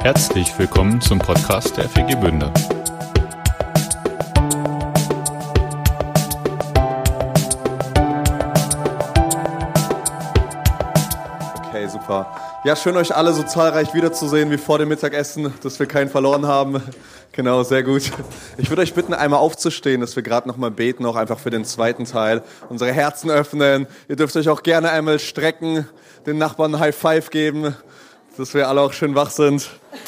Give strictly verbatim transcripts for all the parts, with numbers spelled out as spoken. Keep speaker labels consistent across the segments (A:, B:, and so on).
A: Herzlich willkommen zum Podcast der F E G Bünde.
B: Okay, super. Ja, schön euch alle so zahlreich wiederzusehen wie vor dem Mittagessen, dass wir keinen verloren haben. Genau, sehr gut. Ich würde euch bitten, einmal aufzustehen, dass wir gerade nochmal beten, auch einfach für den zweiten Teil. Unsere Herzen öffnen. Ihr dürft euch auch gerne einmal strecken, den Nachbarn ein High Five geben, dass wir alle auch schön wach sind.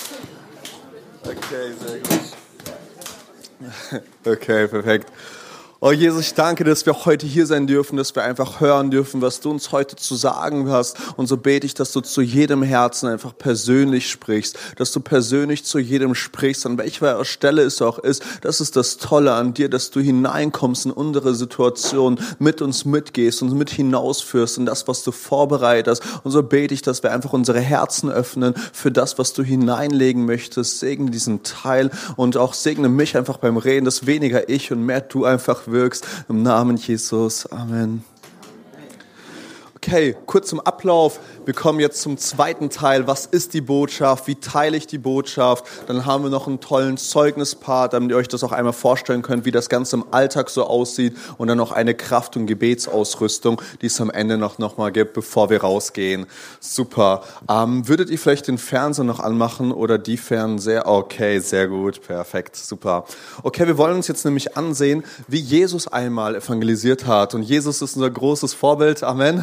B: Okay, sehr gut. Okay, perfekt. Oh Jesus, ich danke dir, dass wir heute hier sein dürfen, dass wir einfach hören dürfen, was du uns heute zu sagen hast. Und so bete ich, dass du zu jedem Herzen einfach persönlich sprichst, dass du persönlich zu jedem sprichst, an welcher Stelle es auch ist. Das ist das Tolle an dir, dass du hineinkommst in unsere Situation, mit uns mitgehst und mit hinausführst in das, was du vorbereitest. Und so bete ich, dass wir einfach unsere Herzen öffnen für das, was du hineinlegen möchtest. Segne diesen Teil und auch segne mich einfach beim Reden, dass weniger ich und mehr du einfach wirkst. Im Namen Jesus. Amen. Okay, kurz zum Ablauf. Wir kommen jetzt zum zweiten Teil. Was ist die Botschaft? Wie teile ich die Botschaft? Dann haben wir noch einen tollen Zeugnispart, damit ihr euch das auch einmal vorstellen könnt, wie das Ganze im Alltag so aussieht. Und dann noch eine Kraft- und Gebetsausrüstung, die es am Ende noch, noch mal gibt, bevor wir rausgehen. Super. Ähm, würdet ihr vielleicht den Fernseher noch anmachen oder die Fernseher? Okay, sehr gut. Perfekt. Super. Okay, wir wollen uns jetzt nämlich ansehen, wie Jesus einmal evangelisiert hat. Und Jesus ist unser großes Vorbild. Amen.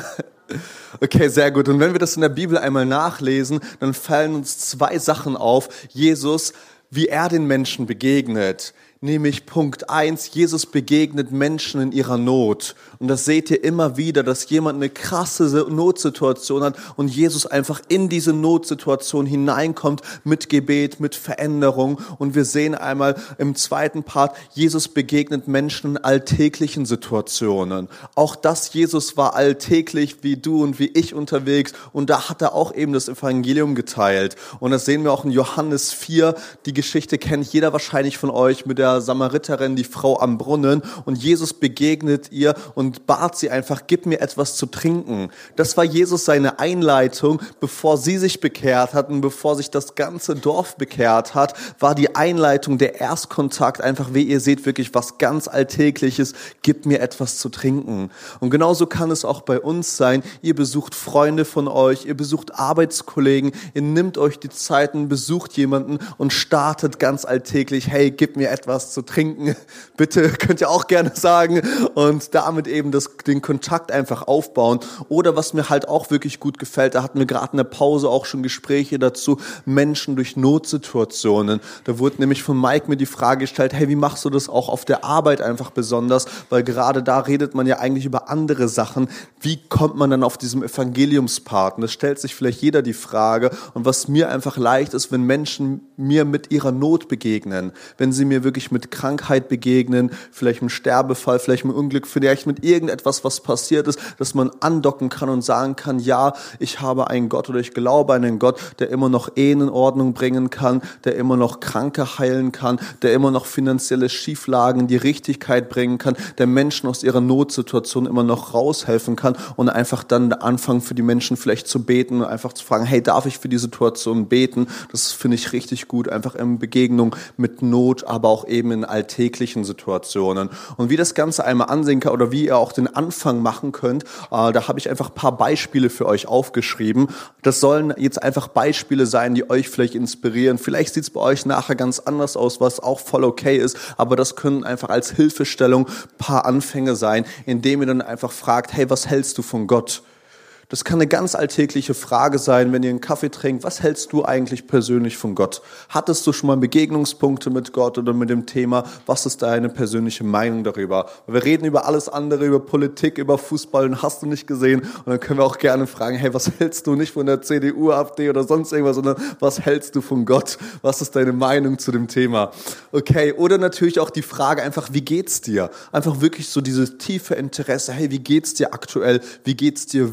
B: Okay, sehr gut. Und wenn wir das in der Bibel einmal nachlesen, dann fallen uns zwei Sachen auf. Jesus, wie er den Menschen begegnet. Nämlich Punkt eins, Jesus begegnet Menschen in ihrer Not. Und das seht ihr immer wieder, dass jemand eine krasse Notsituation hat und Jesus einfach in diese Notsituation hineinkommt mit Gebet, mit Veränderung. Und wir sehen einmal im zweiten Part, Jesus begegnet Menschen in alltäglichen Situationen. Auch das, Jesus war alltäglich wie du und wie ich unterwegs und da hat er auch eben das Evangelium geteilt. Und das sehen wir auch in Johannes vier. Die Geschichte kennt jeder wahrscheinlich von euch mit der Samariterin, die Frau am Brunnen, und Jesus begegnet ihr und bat sie einfach, gib mir etwas zu trinken. Das war Jesus seine Einleitung, bevor sie sich bekehrt hatten, bevor sich das ganze Dorf bekehrt hat, war die Einleitung, der Erstkontakt einfach, wie ihr seht, wirklich was ganz Alltägliches, gib mir etwas zu trinken. Und genauso kann es auch bei uns sein, ihr besucht Freunde von euch, ihr besucht Arbeitskollegen, ihr nehmt euch die Zeiten, besucht jemanden und startet ganz alltäglich, hey, gib mir etwas zu trinken, bitte, könnt ihr auch gerne sagen, und damit eben das, den Kontakt einfach aufbauen. Oder was mir halt auch wirklich gut gefällt, da hatten wir gerade in der Pause auch schon Gespräche dazu, Menschen durch Notsituationen. Da wurde nämlich von Mike mir die Frage gestellt, hey, wie machst du das auch auf der Arbeit einfach besonders, weil gerade da redet man ja eigentlich über andere Sachen. Wie kommt man dann auf diesem Evangeliumspart? Und das stellt sich vielleicht jeder die Frage. Und was mir einfach leicht ist, wenn Menschen mir mit ihrer Not begegnen, wenn sie mir wirklich mit Krankheit begegnen, vielleicht mit Sterbefall, vielleicht mit Unglück, vielleicht mit irgendetwas, was passiert ist, dass man andocken kann und sagen kann, ja, ich habe einen Gott oder ich glaube an einen Gott, der immer noch Ehen in Ordnung bringen kann, der immer noch Kranke heilen kann, der immer noch finanzielle Schieflagen in die Richtigkeit bringen kann, der Menschen aus ihrer Notsituation immer noch raushelfen kann und einfach dann anfangen für die Menschen vielleicht zu beten und einfach zu fragen, hey, darf ich für die Situation beten? Das finde ich richtig gut, einfach in Begegnung mit Not, aber auch eben in alltäglichen Situationen. Und wie das Ganze einmal ansehen kann oder wie ihr auch den Anfang machen könnt, äh, da habe ich einfach ein paar Beispiele für euch aufgeschrieben. Das sollen jetzt einfach Beispiele sein, die euch vielleicht inspirieren. Vielleicht sieht es bei euch nachher ganz anders aus, was auch voll okay ist, aber das können einfach als Hilfestellung ein paar Anfänge sein, indem ihr dann einfach fragt, hey, was hältst du von Gott? Das kann eine ganz alltägliche Frage sein, wenn ihr einen Kaffee trinkt. Was hältst du eigentlich persönlich von Gott? Hattest du schon mal Begegnungspunkte mit Gott oder mit dem Thema? Was ist deine persönliche Meinung darüber? Wir reden über alles andere, über Politik, über Fußball, und hast du nicht gesehen. Und dann können wir auch gerne fragen, hey, was hältst du nicht von der C D U, AfD oder sonst irgendwas, sondern was hältst du von Gott? Was ist deine Meinung zu dem Thema? Okay, oder natürlich auch die Frage einfach, wie geht's dir? Einfach wirklich so dieses tiefe Interesse, hey, wie geht's dir aktuell? Wie geht's dir wirklich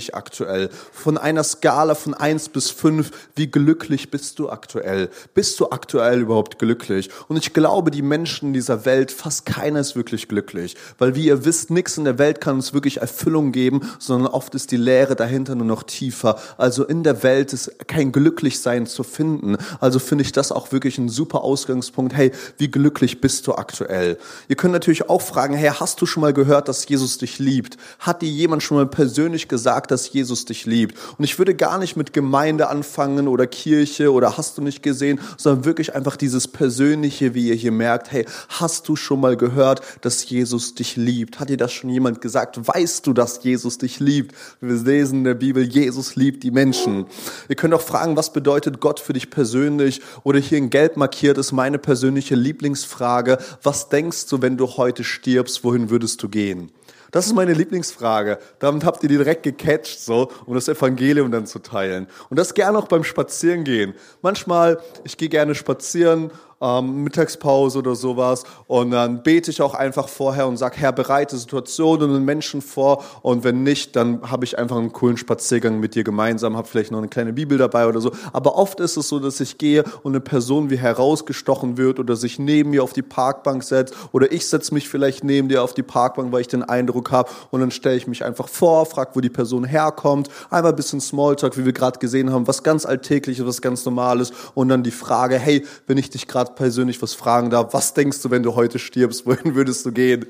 B: glücklich aktuell? Von einer Skala von eins bis fünf, wie glücklich bist du aktuell? Bist du aktuell überhaupt glücklich? Und ich glaube, die Menschen in dieser Welt, fast keiner ist wirklich glücklich. Weil wie ihr wisst, nichts in der Welt kann uns wirklich Erfüllung geben, sondern oft ist die Leere dahinter nur noch tiefer. Also in der Welt ist kein Glücklichsein zu finden. Also finde ich das auch wirklich ein super Ausgangspunkt. Hey, wie glücklich bist du aktuell? Ihr könnt natürlich auch fragen, hey, hast du schon mal gehört, dass Jesus dich liebt? Hat dir jemand schon mal persönlich gesagt, dass Jesus dich liebt? Und ich würde gar nicht mit Gemeinde anfangen oder Kirche oder hast du nicht gesehen, sondern wirklich einfach dieses Persönliche, wie ihr hier merkt, hey, hast du schon mal gehört, dass Jesus dich liebt? Hat dir das schon jemand gesagt? Weißt du, dass Jesus dich liebt? Wir lesen in der Bibel, Jesus liebt die Menschen. Ihr könnt auch fragen, was bedeutet Gott für dich persönlich? Oder hier in Gelb markiert ist meine persönliche Lieblingsfrage. Was denkst du, wenn du heute stirbst, wohin würdest du gehen? Das ist meine Lieblingsfrage. Damit habt ihr die direkt gecatcht, so, um das Evangelium dann zu teilen. Und das gerne auch beim Spazierengehen. Manchmal, ich gehe gerne spazieren, ähm, Mittagspause oder sowas, und dann bete ich auch einfach vorher und sage, Herr, bereite Situationen und Menschen vor, und wenn nicht, dann habe ich einfach einen coolen Spaziergang mit dir gemeinsam, habe vielleicht noch eine kleine Bibel dabei oder so. Aber oft ist es so, dass ich gehe und eine Person wie herausgestochen wird oder sich neben mir auf die Parkbank setzt, oder ich setze mich vielleicht neben dir auf die Parkbank, weil ich den Eindruck habe, und dann stelle ich mich einfach vor, frage, wo die Person herkommt, einmal ein bisschen Smalltalk, wie wir gerade gesehen haben, was ganz Alltägliches, was ganz Normales, und dann die Frage, hey, wenn ich dich gerade persönlich was fragen darf, was denkst du, wenn du heute stirbst, wohin würdest du gehen?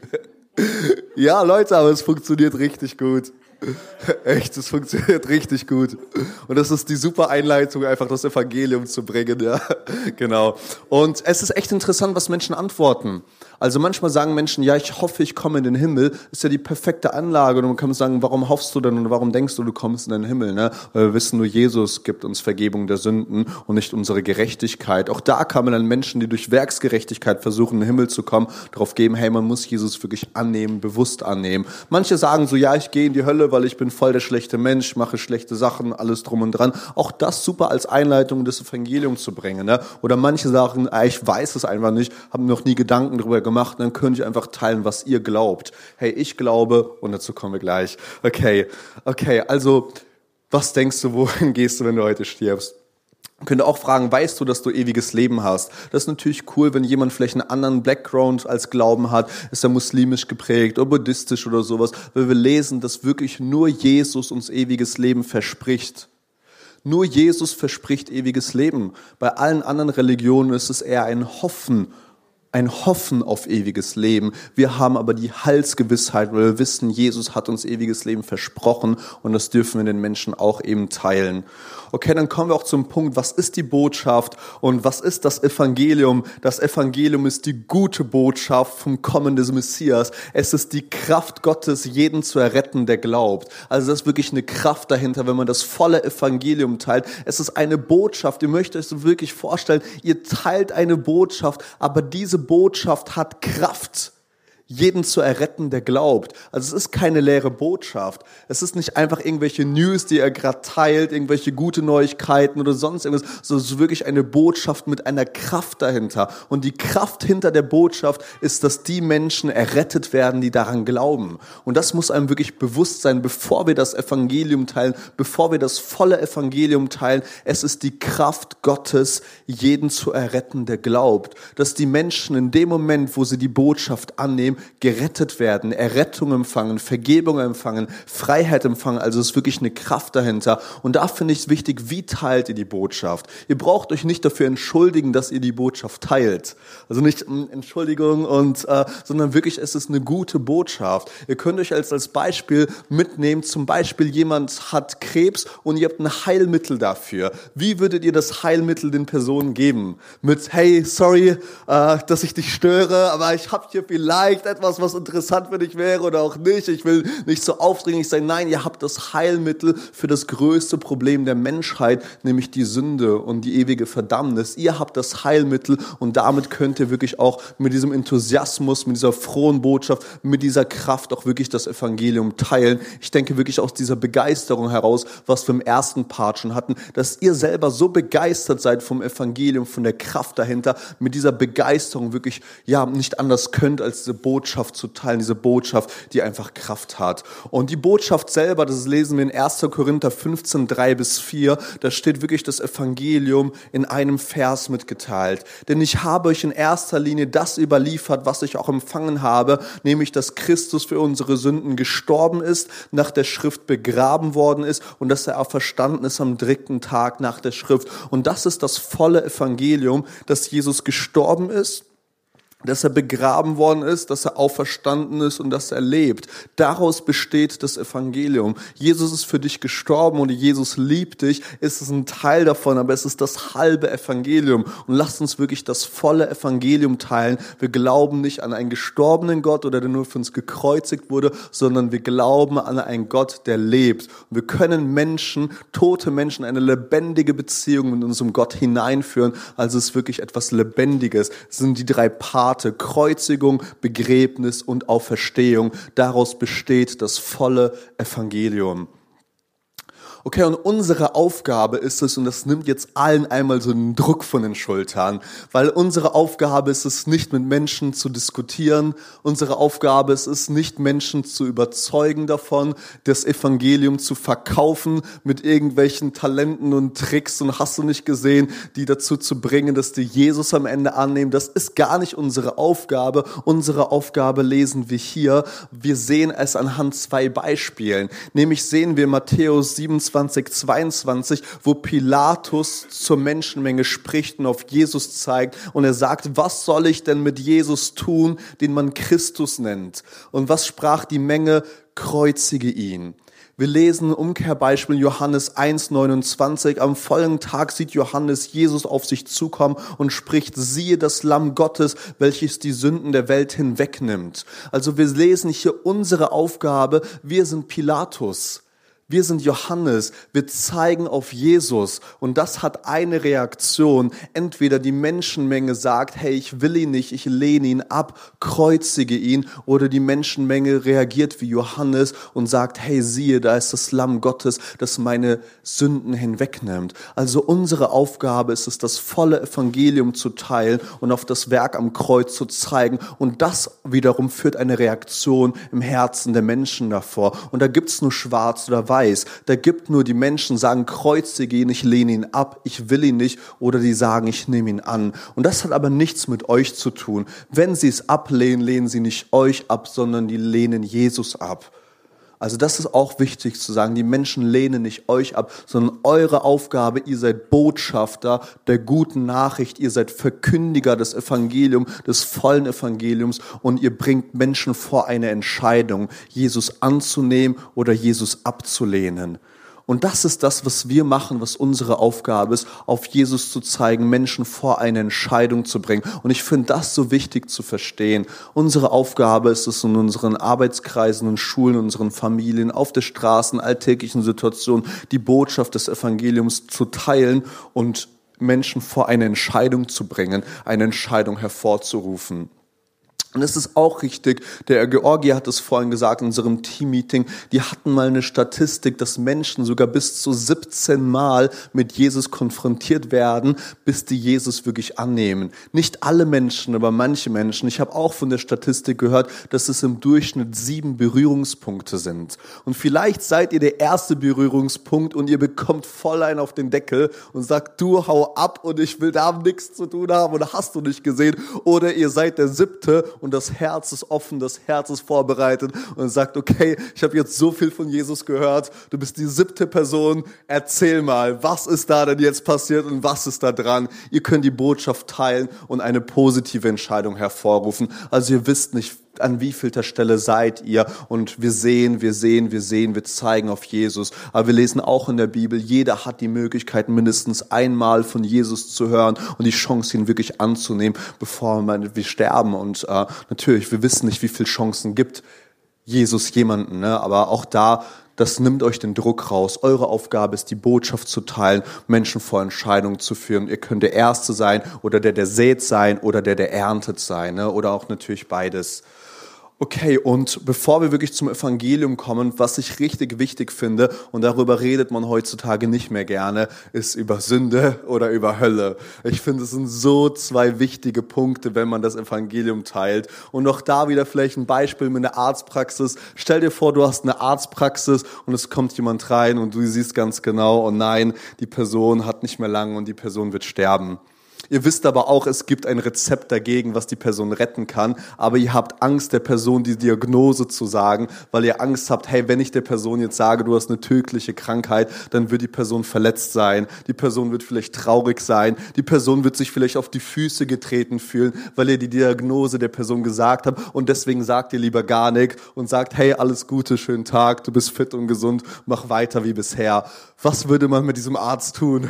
B: Ja, Leute, aber es funktioniert richtig gut. Echt, es funktioniert richtig gut. Und das ist die super Einleitung, einfach das Evangelium zu bringen, ja. Genau. Und es ist echt interessant, was Menschen antworten. Also manchmal sagen Menschen, ja, ich hoffe, ich komme in den Himmel. Das ist ja die perfekte Anlage. Und man kann sagen, warum hoffst du denn und warum denkst du, du kommst in den Himmel? Ne? Weil wir wissen nur, Jesus gibt uns Vergebung der Sünden und nicht unsere Gerechtigkeit. Auch da kann man dann Menschen, die durch Werksgerechtigkeit versuchen, in den Himmel zu kommen, darauf geben, hey, man muss Jesus wirklich annehmen, bewusst annehmen. Manche sagen so, ja, ich gehe in die Hölle, weil ich bin voll der schlechte Mensch, mache schlechte Sachen, alles drum und dran. Auch das super als Einleitung, das Evangelium zu bringen. Ne? Oder manche sagen, ich weiß es einfach nicht, haben noch nie Gedanken darüber gemacht. Gemacht, dann könnt ihr einfach teilen, was ihr glaubt. Hey, ich glaube, und dazu kommen wir gleich. Okay, okay, also, was denkst du, wohin gehst du, wenn du heute stirbst? Man könnte auch fragen, weißt du, dass du ewiges Leben hast? Das ist natürlich cool, wenn jemand vielleicht einen anderen Background als Glauben hat, ist er muslimisch geprägt oder buddhistisch oder sowas, weil wir lesen, dass wirklich nur Jesus uns ewiges Leben verspricht. Nur Jesus verspricht ewiges Leben. Bei allen anderen Religionen ist es eher ein Hoffen, ein Hoffen auf ewiges Leben. Wir haben aber die Heilsgewissheit, weil wir wissen, Jesus hat uns ewiges Leben versprochen, und das dürfen wir den Menschen auch eben teilen. Okay, dann kommen wir auch zum Punkt, was ist die Botschaft und was ist das Evangelium? Das Evangelium ist die gute Botschaft vom Kommen des Messias. Es ist die Kraft Gottes, jeden zu erretten, der glaubt. Also das ist wirklich eine Kraft dahinter, wenn man das volle Evangelium teilt. Es ist eine Botschaft, ihr möchtet euch so wirklich vorstellen, ihr teilt eine Botschaft, aber diese Botschaft hat Kraft, jeden zu erretten, der glaubt. Also es ist keine leere Botschaft. Es ist nicht einfach irgendwelche News, die er gerade teilt, irgendwelche gute Neuigkeiten oder sonst irgendwas, sondern es ist wirklich eine Botschaft mit einer Kraft dahinter. Und die Kraft hinter der Botschaft ist, dass die Menschen errettet werden, die daran glauben. Und das muss einem wirklich bewusst sein, bevor wir das Evangelium teilen, bevor wir das volle Evangelium teilen. Es ist die Kraft Gottes, jeden zu erretten, der glaubt. Dass die Menschen in dem Moment, wo sie die Botschaft annehmen, gerettet werden, Errettung empfangen, Vergebung empfangen, Freiheit empfangen. Also es ist wirklich eine Kraft dahinter. Und da finde ich es wichtig, wie teilt ihr die Botschaft? Ihr braucht euch nicht dafür entschuldigen, dass ihr die Botschaft teilt. Also nicht Entschuldigung, und, äh, sondern wirklich, es ist eine gute Botschaft. Ihr könnt euch als, als Beispiel mitnehmen, zum Beispiel jemand hat Krebs und ihr habt ein Heilmittel dafür. Wie würdet ihr das Heilmittel den Personen geben? Mit, hey, sorry, äh, dass ich dich störe, aber ich habe hier vielleicht etwas, was interessant für dich wäre oder auch nicht. Ich will nicht so aufdringlich sein. Nein, ihr habt das Heilmittel für das größte Problem der Menschheit, nämlich die Sünde und die ewige Verdammnis. Ihr habt das Heilmittel, und damit könnt ihr wirklich auch mit diesem Enthusiasmus, mit dieser frohen Botschaft, mit dieser Kraft auch wirklich das Evangelium teilen. Ich denke wirklich aus dieser Begeisterung heraus, was wir im ersten Part schon hatten, dass ihr selber so begeistert seid vom Evangelium, von der Kraft dahinter, mit dieser Begeisterung wirklich ja nicht anders könnt, als diese Botschaft Botschaft zu teilen, diese Botschaft, die einfach Kraft hat. Und die Botschaft selber, das lesen wir in erster Korinther fünfzehn, drei bis vier, da steht wirklich das Evangelium in einem Vers mitgeteilt. Denn ich habe euch in erster Linie das überliefert, was ich auch empfangen habe, nämlich, dass Christus für unsere Sünden gestorben ist, nach der Schrift begraben worden ist und dass er auferstanden ist am dritten Tag nach der Schrift. Und das ist das volle Evangelium, dass Jesus gestorben ist, dass er begraben worden ist, dass er auferstanden ist und dass er lebt. Daraus besteht das Evangelium. Jesus ist für dich gestorben und Jesus liebt dich. Es ist ein Teil davon, aber es ist das halbe Evangelium. Und lasst uns wirklich das volle Evangelium teilen. Wir glauben nicht an einen gestorbenen Gott oder der nur für uns gekreuzigt wurde, sondern wir glauben an einen Gott, der lebt. Und wir können Menschen, tote Menschen, eine lebendige Beziehung mit unserem Gott hineinführen. Also es ist wirklich etwas Lebendiges. Es sind die drei Partner: Kreuzigung, Begräbnis und Auferstehung. Daraus besteht das volle Evangelium. Okay, und unsere Aufgabe ist es, und das nimmt jetzt allen einmal so einen Druck von den Schultern, weil unsere Aufgabe ist es nicht, mit Menschen zu diskutieren. Unsere Aufgabe ist es nicht, Menschen zu überzeugen davon, das Evangelium zu verkaufen mit irgendwelchen Talenten und Tricks und hast du nicht gesehen, die dazu zu bringen, dass die Jesus am Ende annehmen. Das ist gar nicht unsere Aufgabe. Unsere Aufgabe lesen wir hier. Wir sehen es anhand zwei Beispielen. Nämlich sehen wir Matthäus siebenundzwanzig, zweiundzwanzig, wo Pilatus zur Menschenmenge spricht und auf Jesus zeigt und er sagt: Was soll ich denn mit Jesus tun, den man Christus nennt? Und was sprach die Menge? Kreuzige ihn. Wir lesen ein Umkehrbeispiel Johannes eins, neunundzwanzig. Am folgenden Tag sieht Johannes Jesus auf sich zukommen und spricht: Siehe das Lamm Gottes, welches die Sünden der Welt hinwegnimmt. Also wir lesen hier unsere Aufgabe. Wir sind Pilatus. Wir sind Johannes, wir zeigen auf Jesus und das hat eine Reaktion. Entweder die Menschenmenge sagt: Hey, ich will ihn nicht, ich lehne ihn ab, kreuzige ihn. Oder die Menschenmenge reagiert wie Johannes und sagt: Hey, siehe, da ist das Lamm Gottes, das meine Sünden hinwegnimmt. Also unsere Aufgabe ist es, das volle Evangelium zu teilen und auf das Werk am Kreuz zu zeigen. Und das wiederum führt eine Reaktion im Herzen der Menschen davor. Und da gibt's nur schwarz oder weiß. Da gibt nur die Menschen, sagen: Kreuzige ihn, ich lehne ihn ab, ich will ihn nicht, oder die sagen: Ich nehme ihn an. Und das hat aber nichts mit euch zu tun. Wenn sie es ablehnen, lehnen sie nicht euch ab, sondern die lehnen Jesus ab. Also das ist auch wichtig zu sagen, die Menschen lehnen nicht euch ab, sondern eure Aufgabe, ihr seid Botschafter der guten Nachricht, ihr seid Verkündiger des Evangeliums, des vollen Evangeliums und ihr bringt Menschen vor eine Entscheidung, Jesus anzunehmen oder Jesus abzulehnen. Und das ist das, was wir machen, was unsere Aufgabe ist, auf Jesus zu zeigen, Menschen vor eine Entscheidung zu bringen. Und ich finde das so wichtig zu verstehen. Unsere Aufgabe ist es, in unseren Arbeitskreisen und Schulen, in unseren Familien, auf der Straße, in alltäglichen Situationen, die Botschaft des Evangeliums zu teilen und Menschen vor eine Entscheidung zu bringen, eine Entscheidung hervorzurufen. Und es ist auch richtig, der Georgi hat es vorhin gesagt in unserem Team-Meeting, die hatten mal eine Statistik, dass Menschen sogar bis zu siebzehn Mal mit Jesus konfrontiert werden, bis die Jesus wirklich annehmen. Nicht alle Menschen, aber manche Menschen. Ich habe auch von der Statistik gehört, dass es im Durchschnitt sieben Berührungspunkte sind. Und vielleicht seid ihr der erste Berührungspunkt und ihr bekommt voll einen auf den Deckel und sagt: Du, hau ab und ich will da nichts zu tun haben oder hast du nicht gesehen. Oder ihr seid der siebte und das Herz ist offen, das Herz ist vorbereitet und sagt: Okay, ich habe jetzt so viel von Jesus gehört, du bist die siebte Person, erzähl mal, was ist da denn jetzt passiert und was ist da dran? Ihr könnt die Botschaft teilen und eine positive Entscheidung hervorrufen. Also ihr wisst nicht, an wievielter Stelle seid ihr und wir sehen, wir sehen, wir sehen, wir zeigen auf Jesus. Aber wir lesen auch in der Bibel, jeder hat die Möglichkeit, mindestens einmal von Jesus zu hören und die Chance, ihn wirklich anzunehmen, bevor wir sterben. Und äh, natürlich, wir wissen nicht, wie viele Chancen gibt Jesus jemanden, ne? Aber auch da, das nimmt euch den Druck raus. Eure Aufgabe ist, die Botschaft zu teilen, Menschen vor Entscheidungen zu führen. Ihr könnt der Erste sein oder der, der sät sein oder der, der erntet sein, ne? Oder auch natürlich beides. Okay, und bevor wir wirklich zum Evangelium kommen, was ich richtig wichtig finde, und darüber redet man heutzutage nicht mehr gerne, ist über Sünde oder über Hölle. Ich finde, es sind so zwei wichtige Punkte, wenn man das Evangelium teilt. Und auch da wieder vielleicht ein Beispiel mit einer Arztpraxis. Stell dir vor, du hast eine Arztpraxis und es kommt jemand rein und du siehst ganz genau, oh nein, die Person hat nicht mehr lange und die Person wird sterben. Ihr wisst aber auch, es gibt ein Rezept dagegen, was die Person retten kann, aber ihr habt Angst, der Person die Diagnose zu sagen, weil ihr Angst habt, hey, wenn ich der Person jetzt sage, du hast eine tödliche Krankheit, dann wird die Person verletzt sein, die Person wird vielleicht traurig sein, die Person wird sich vielleicht auf die Füße getreten fühlen, weil ihr die Diagnose der Person gesagt habt und deswegen sagt ihr lieber gar nichts und sagt, hey, alles Gute, schönen Tag, du bist fit und gesund, mach weiter wie bisher. Was würde man mit diesem Arzt tun?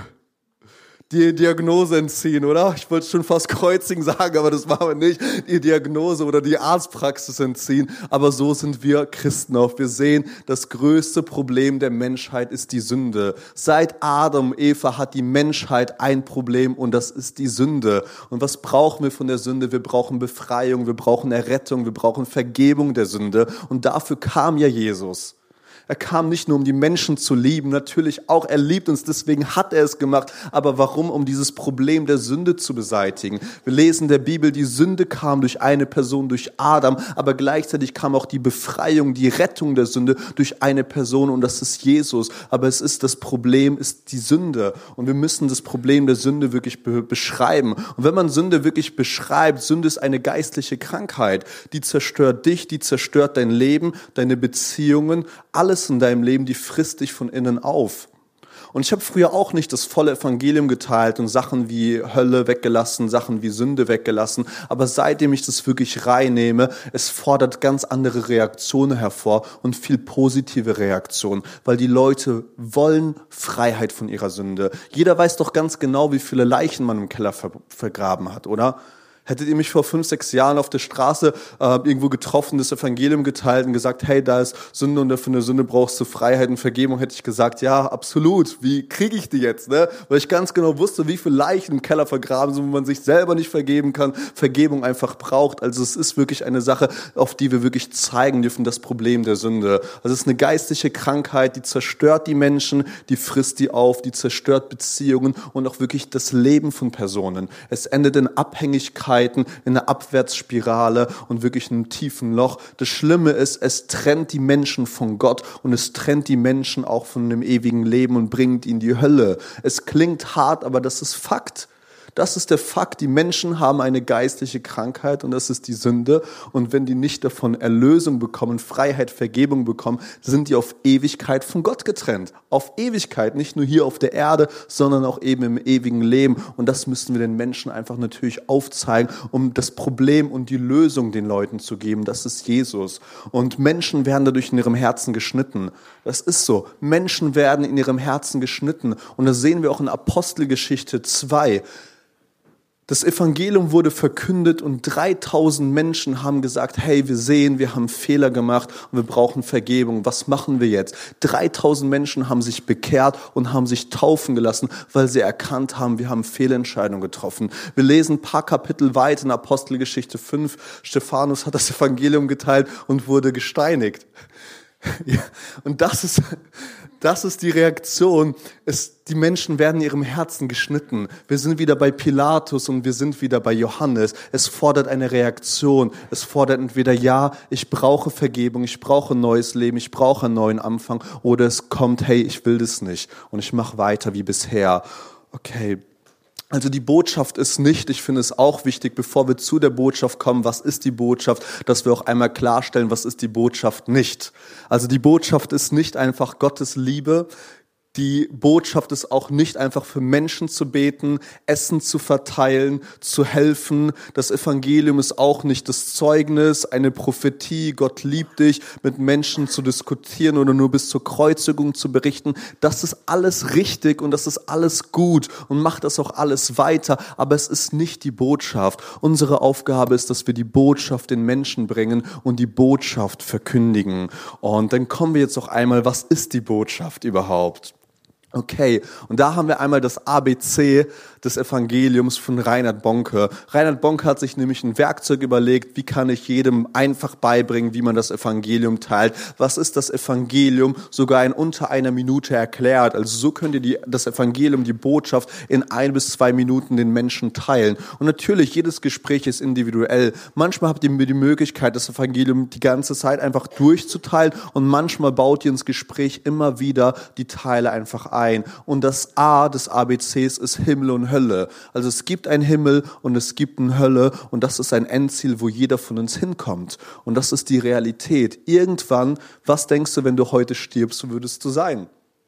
B: Die Diagnose entziehen, oder? Ich wollte schon fast kreuzigen sagen, aber das machen wir nicht. Die Diagnose oder die Arztpraxis entziehen. Aber so sind wir Christen auch. Wir sehen, das größte Problem der Menschheit ist die Sünde. Seit Adam, Eva hat die Menschheit ein Problem und das ist die Sünde. Und was brauchen wir von der Sünde? Wir brauchen Befreiung, wir brauchen Errettung, wir brauchen Vergebung der Sünde. Und dafür kam ja Jesus. Er kam nicht nur, um die Menschen zu lieben, natürlich auch, er liebt uns, deswegen hat er es gemacht. Aber warum? Um dieses Problem der Sünde zu beseitigen. Wir lesen in der Bibel, die Sünde kam durch eine Person, durch Adam, aber gleichzeitig kam auch die Befreiung, die Rettung der Sünde durch eine Person und das ist Jesus. Aber es ist, das Problem ist die Sünde und wir müssen das Problem der Sünde wirklich be- beschreiben. Und wenn man Sünde wirklich beschreibt, Sünde ist eine geistliche Krankheit, die zerstört dich, die zerstört dein Leben, deine Beziehungen, alles in deinem Leben, die frisst dich von innen auf. Und ich habe früher auch nicht das volle Evangelium geteilt und Sachen wie Hölle weggelassen, Sachen wie Sünde weggelassen. Aber seitdem ich das wirklich reinnehme, es fordert ganz andere Reaktionen hervor und viel positive Reaktionen, weil die Leute wollen Freiheit von ihrer Sünde. Jeder weiß doch ganz genau, wie viele Leichen man im Keller ver- vergraben hat, oder? Hättet ihr mich vor fünf, sechs Jahren auf der Straße äh, irgendwo getroffen, das Evangelium geteilt und gesagt, hey, da ist Sünde und für eine Sünde brauchst du Freiheit und Vergebung, hätte ich gesagt, ja, absolut. Wie kriege ich die jetzt? Ne? Weil ich ganz genau wusste, wie viele Leichen im Keller vergraben sind, wo man sich selber nicht vergeben kann, Vergebung einfach braucht. Also es ist wirklich eine Sache, auf die wir wirklich zeigen dürfen, das Problem der Sünde. Also es ist eine geistliche Krankheit, die zerstört die Menschen, die frisst die auf, die zerstört Beziehungen und auch wirklich das Leben von Personen. Es endet in Abhängigkeit, in einer Abwärtsspirale und wirklich in einem tiefen Loch. Das Schlimme ist, es trennt die Menschen von Gott und es trennt die Menschen auch von dem ewigen Leben und bringt ihnen die Hölle. Es klingt hart, aber das ist Fakt. Das ist der Fakt. Die Menschen haben eine geistliche Krankheit und das ist die Sünde. Und wenn die nicht davon Erlösung bekommen, Freiheit, Vergebung bekommen, sind die auf Ewigkeit von Gott getrennt. Auf Ewigkeit, nicht nur hier auf der Erde, sondern auch eben im ewigen Leben. Und das müssen wir den Menschen einfach natürlich aufzeigen, um das Problem und die Lösung den Leuten zu geben. Das ist Jesus. Und Menschen werden dadurch in ihrem Herzen geschnitten. Das ist so. Menschen werden in ihrem Herzen geschnitten. Und das sehen wir auch in Apostelgeschichte zwei. Das Evangelium wurde verkündet und dreitausend Menschen haben gesagt, hey, wir sehen, wir haben Fehler gemacht und wir brauchen Vergebung. Was machen wir jetzt? dreitausend Menschen haben sich bekehrt und haben sich taufen gelassen, weil sie erkannt haben, wir haben Fehlentscheidungen getroffen. Wir lesen ein paar Kapitel weit in Apostelgeschichte fünf. Stephanus hat das Evangelium geteilt und wurde gesteinigt. Ja, und das ist, das ist die Reaktion. Es, die Menschen werden in ihrem Herzen geschnitten. Wir sind wieder bei Pilatus und wir sind wieder bei Johannes. Es fordert eine Reaktion. Es fordert entweder, ja, ich brauche Vergebung, ich brauche ein neues Leben, ich brauche einen neuen Anfang. Oder es kommt, hey, ich will das nicht und ich mache weiter wie bisher. Okay. Also die Botschaft ist nicht, ich finde es auch wichtig, bevor wir zu der Botschaft kommen, was ist die Botschaft, dass wir auch einmal klarstellen, was ist die Botschaft nicht. Also die Botschaft ist nicht einfach Gottes Liebe. Die Botschaft ist auch nicht einfach für Menschen zu beten, Essen zu verteilen, zu helfen. Das Evangelium ist auch nicht das Zeugnis, eine Prophetie, Gott liebt dich, mit Menschen zu diskutieren oder nur bis zur Kreuzigung zu berichten. Das ist alles richtig und das ist alles gut und macht das auch alles weiter, aber es ist nicht die Botschaft. Unsere Aufgabe ist, dass wir die Botschaft den Menschen bringen und die Botschaft verkündigen. Und dann kommen wir jetzt noch einmal, was ist die Botschaft überhaupt? Okay, und da haben wir einmal das A B C, des Evangeliums von Reinhard Bonke. Reinhard Bonke hat sich nämlich ein Werkzeug überlegt, wie kann ich jedem einfach beibringen, wie man das Evangelium teilt. Was ist das Evangelium? Sogar in unter einer Minute erklärt. Also so könnt ihr die, das Evangelium, die Botschaft in ein bis zwei Minuten den Menschen teilen. Und natürlich, jedes Gespräch ist individuell. Manchmal habt ihr die Möglichkeit, das Evangelium die ganze Zeit einfach durchzuteilen und manchmal baut ihr ins Gespräch immer wieder die Teile einfach ein. Und das A des A B Cs ist Himmel und Hölle. Also es gibt einen Himmel und es gibt eine Hölle und das ist ein Endziel, wo jeder von uns hinkommt. Und das ist die Realität. Irgendwann, was denkst du, wenn du heute stirbst, so würdest du sein?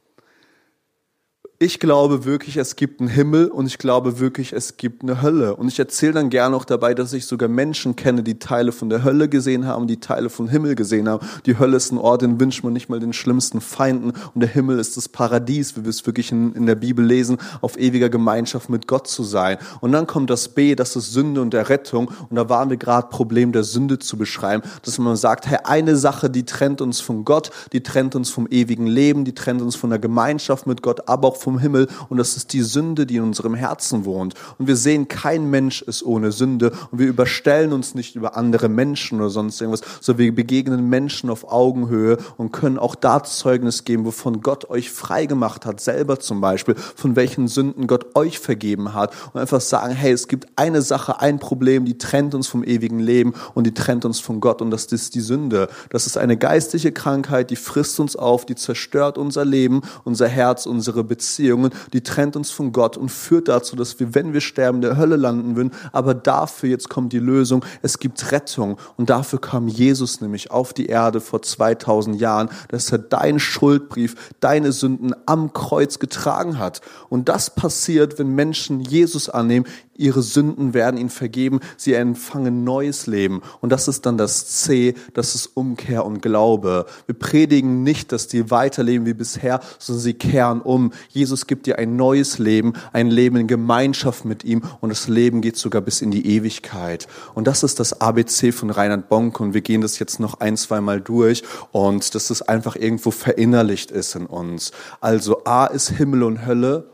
B: Ich glaube wirklich, es gibt einen Himmel und ich glaube wirklich, es gibt eine Hölle. Und ich erzähle dann gerne auch dabei, dass ich sogar Menschen kenne, die Teile von der Hölle gesehen haben, die Teile vom Himmel gesehen haben. Die Hölle ist ein Ort, den wünscht man nicht mal den schlimmsten Feinden. Und der Himmel ist das Paradies, wie wir es wirklich in, in der Bibel lesen, auf ewiger Gemeinschaft mit Gott zu sein. Und dann kommt das B, das ist Sünde und Errettung. Und da waren wir gerade, Problem der Sünde zu beschreiben, dass man sagt, hey, eine Sache, die trennt uns von Gott, die trennt uns vom ewigen Leben, die trennt uns von der Gemeinschaft mit Gott, aber auch vom Himmel, und das ist die Sünde, die in unserem Herzen wohnt. Und wir sehen, kein Mensch ist ohne Sünde und wir überstellen uns nicht über andere Menschen oder sonst irgendwas, sondern wir begegnen Menschen auf Augenhöhe und können auch da Zeugnis geben, wovon Gott euch frei gemacht hat, selber zum Beispiel, von welchen Sünden Gott euch vergeben hat und einfach sagen, hey, es gibt eine Sache, ein Problem, die trennt uns vom ewigen Leben und die trennt uns von Gott und das ist die Sünde. Das ist eine geistliche Krankheit, die frisst uns auf, die zerstört unser Leben, unser Herz, unsere Beziehungen, die trennt uns von Gott und führt dazu, dass wir, wenn wir sterben, in der Hölle landen würden. Aber dafür, jetzt kommt die Lösung, es gibt Rettung. Und dafür kam Jesus nämlich auf die Erde vor zweitausend Jahren, dass er deinen Schuldbrief, deine Sünden am Kreuz getragen hat. Und das passiert, wenn Menschen Jesus annehmen. Ihre Sünden werden ihnen vergeben, sie empfangen neues Leben. Und das ist dann das C, das ist Umkehr und Glaube. Wir predigen nicht, dass die weiterleben wie bisher, sondern sie kehren um. Jesus gibt dir ein neues Leben, ein Leben in Gemeinschaft mit ihm und das Leben geht sogar bis in die Ewigkeit. Und das ist das A B C von Reinhard Bonke und wir gehen das jetzt noch ein, zwei Mal durch und dass es einfach irgendwo verinnerlicht ist in uns. Also A ist Himmel und Hölle.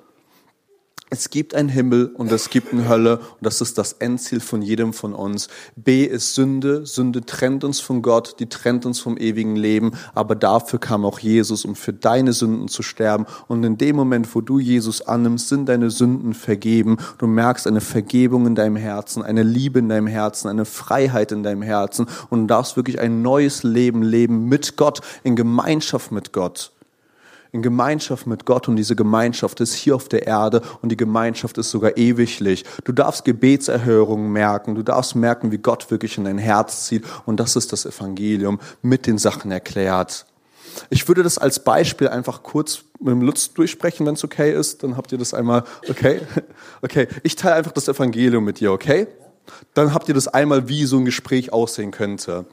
B: Es gibt einen Himmel und es gibt eine Hölle und das ist das Endziel von jedem von uns. B ist Sünde. Sünde trennt uns von Gott, die trennt uns vom ewigen Leben, aber dafür kam auch Jesus, um für deine Sünden zu sterben. Und in dem Moment, wo du Jesus annimmst, sind deine Sünden vergeben. Du merkst eine Vergebung in deinem Herzen, eine Liebe in deinem Herzen, eine Freiheit in deinem Herzen und du darfst wirklich ein neues Leben leben mit Gott, in Gemeinschaft mit Gott. In Gemeinschaft mit Gott und diese Gemeinschaft ist hier auf der Erde und die Gemeinschaft ist sogar ewiglich. Du darfst Gebetserhörungen merken, du darfst merken, wie Gott wirklich in dein Herz zieht und das ist das Evangelium mit den Sachen erklärt. Ich würde das als Beispiel einfach kurz mit dem Lutz durchsprechen, wenn es okay ist, dann habt ihr das einmal, okay? Okay, ich teile einfach das Evangelium mit dir, okay? Dann habt ihr das einmal, wie so ein Gespräch aussehen könnte.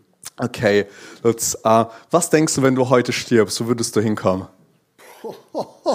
B: Okay, Lutz, uh, was denkst du, wenn du heute stirbst? Wo würdest du hinkommen?
C: Oh, oh, oh.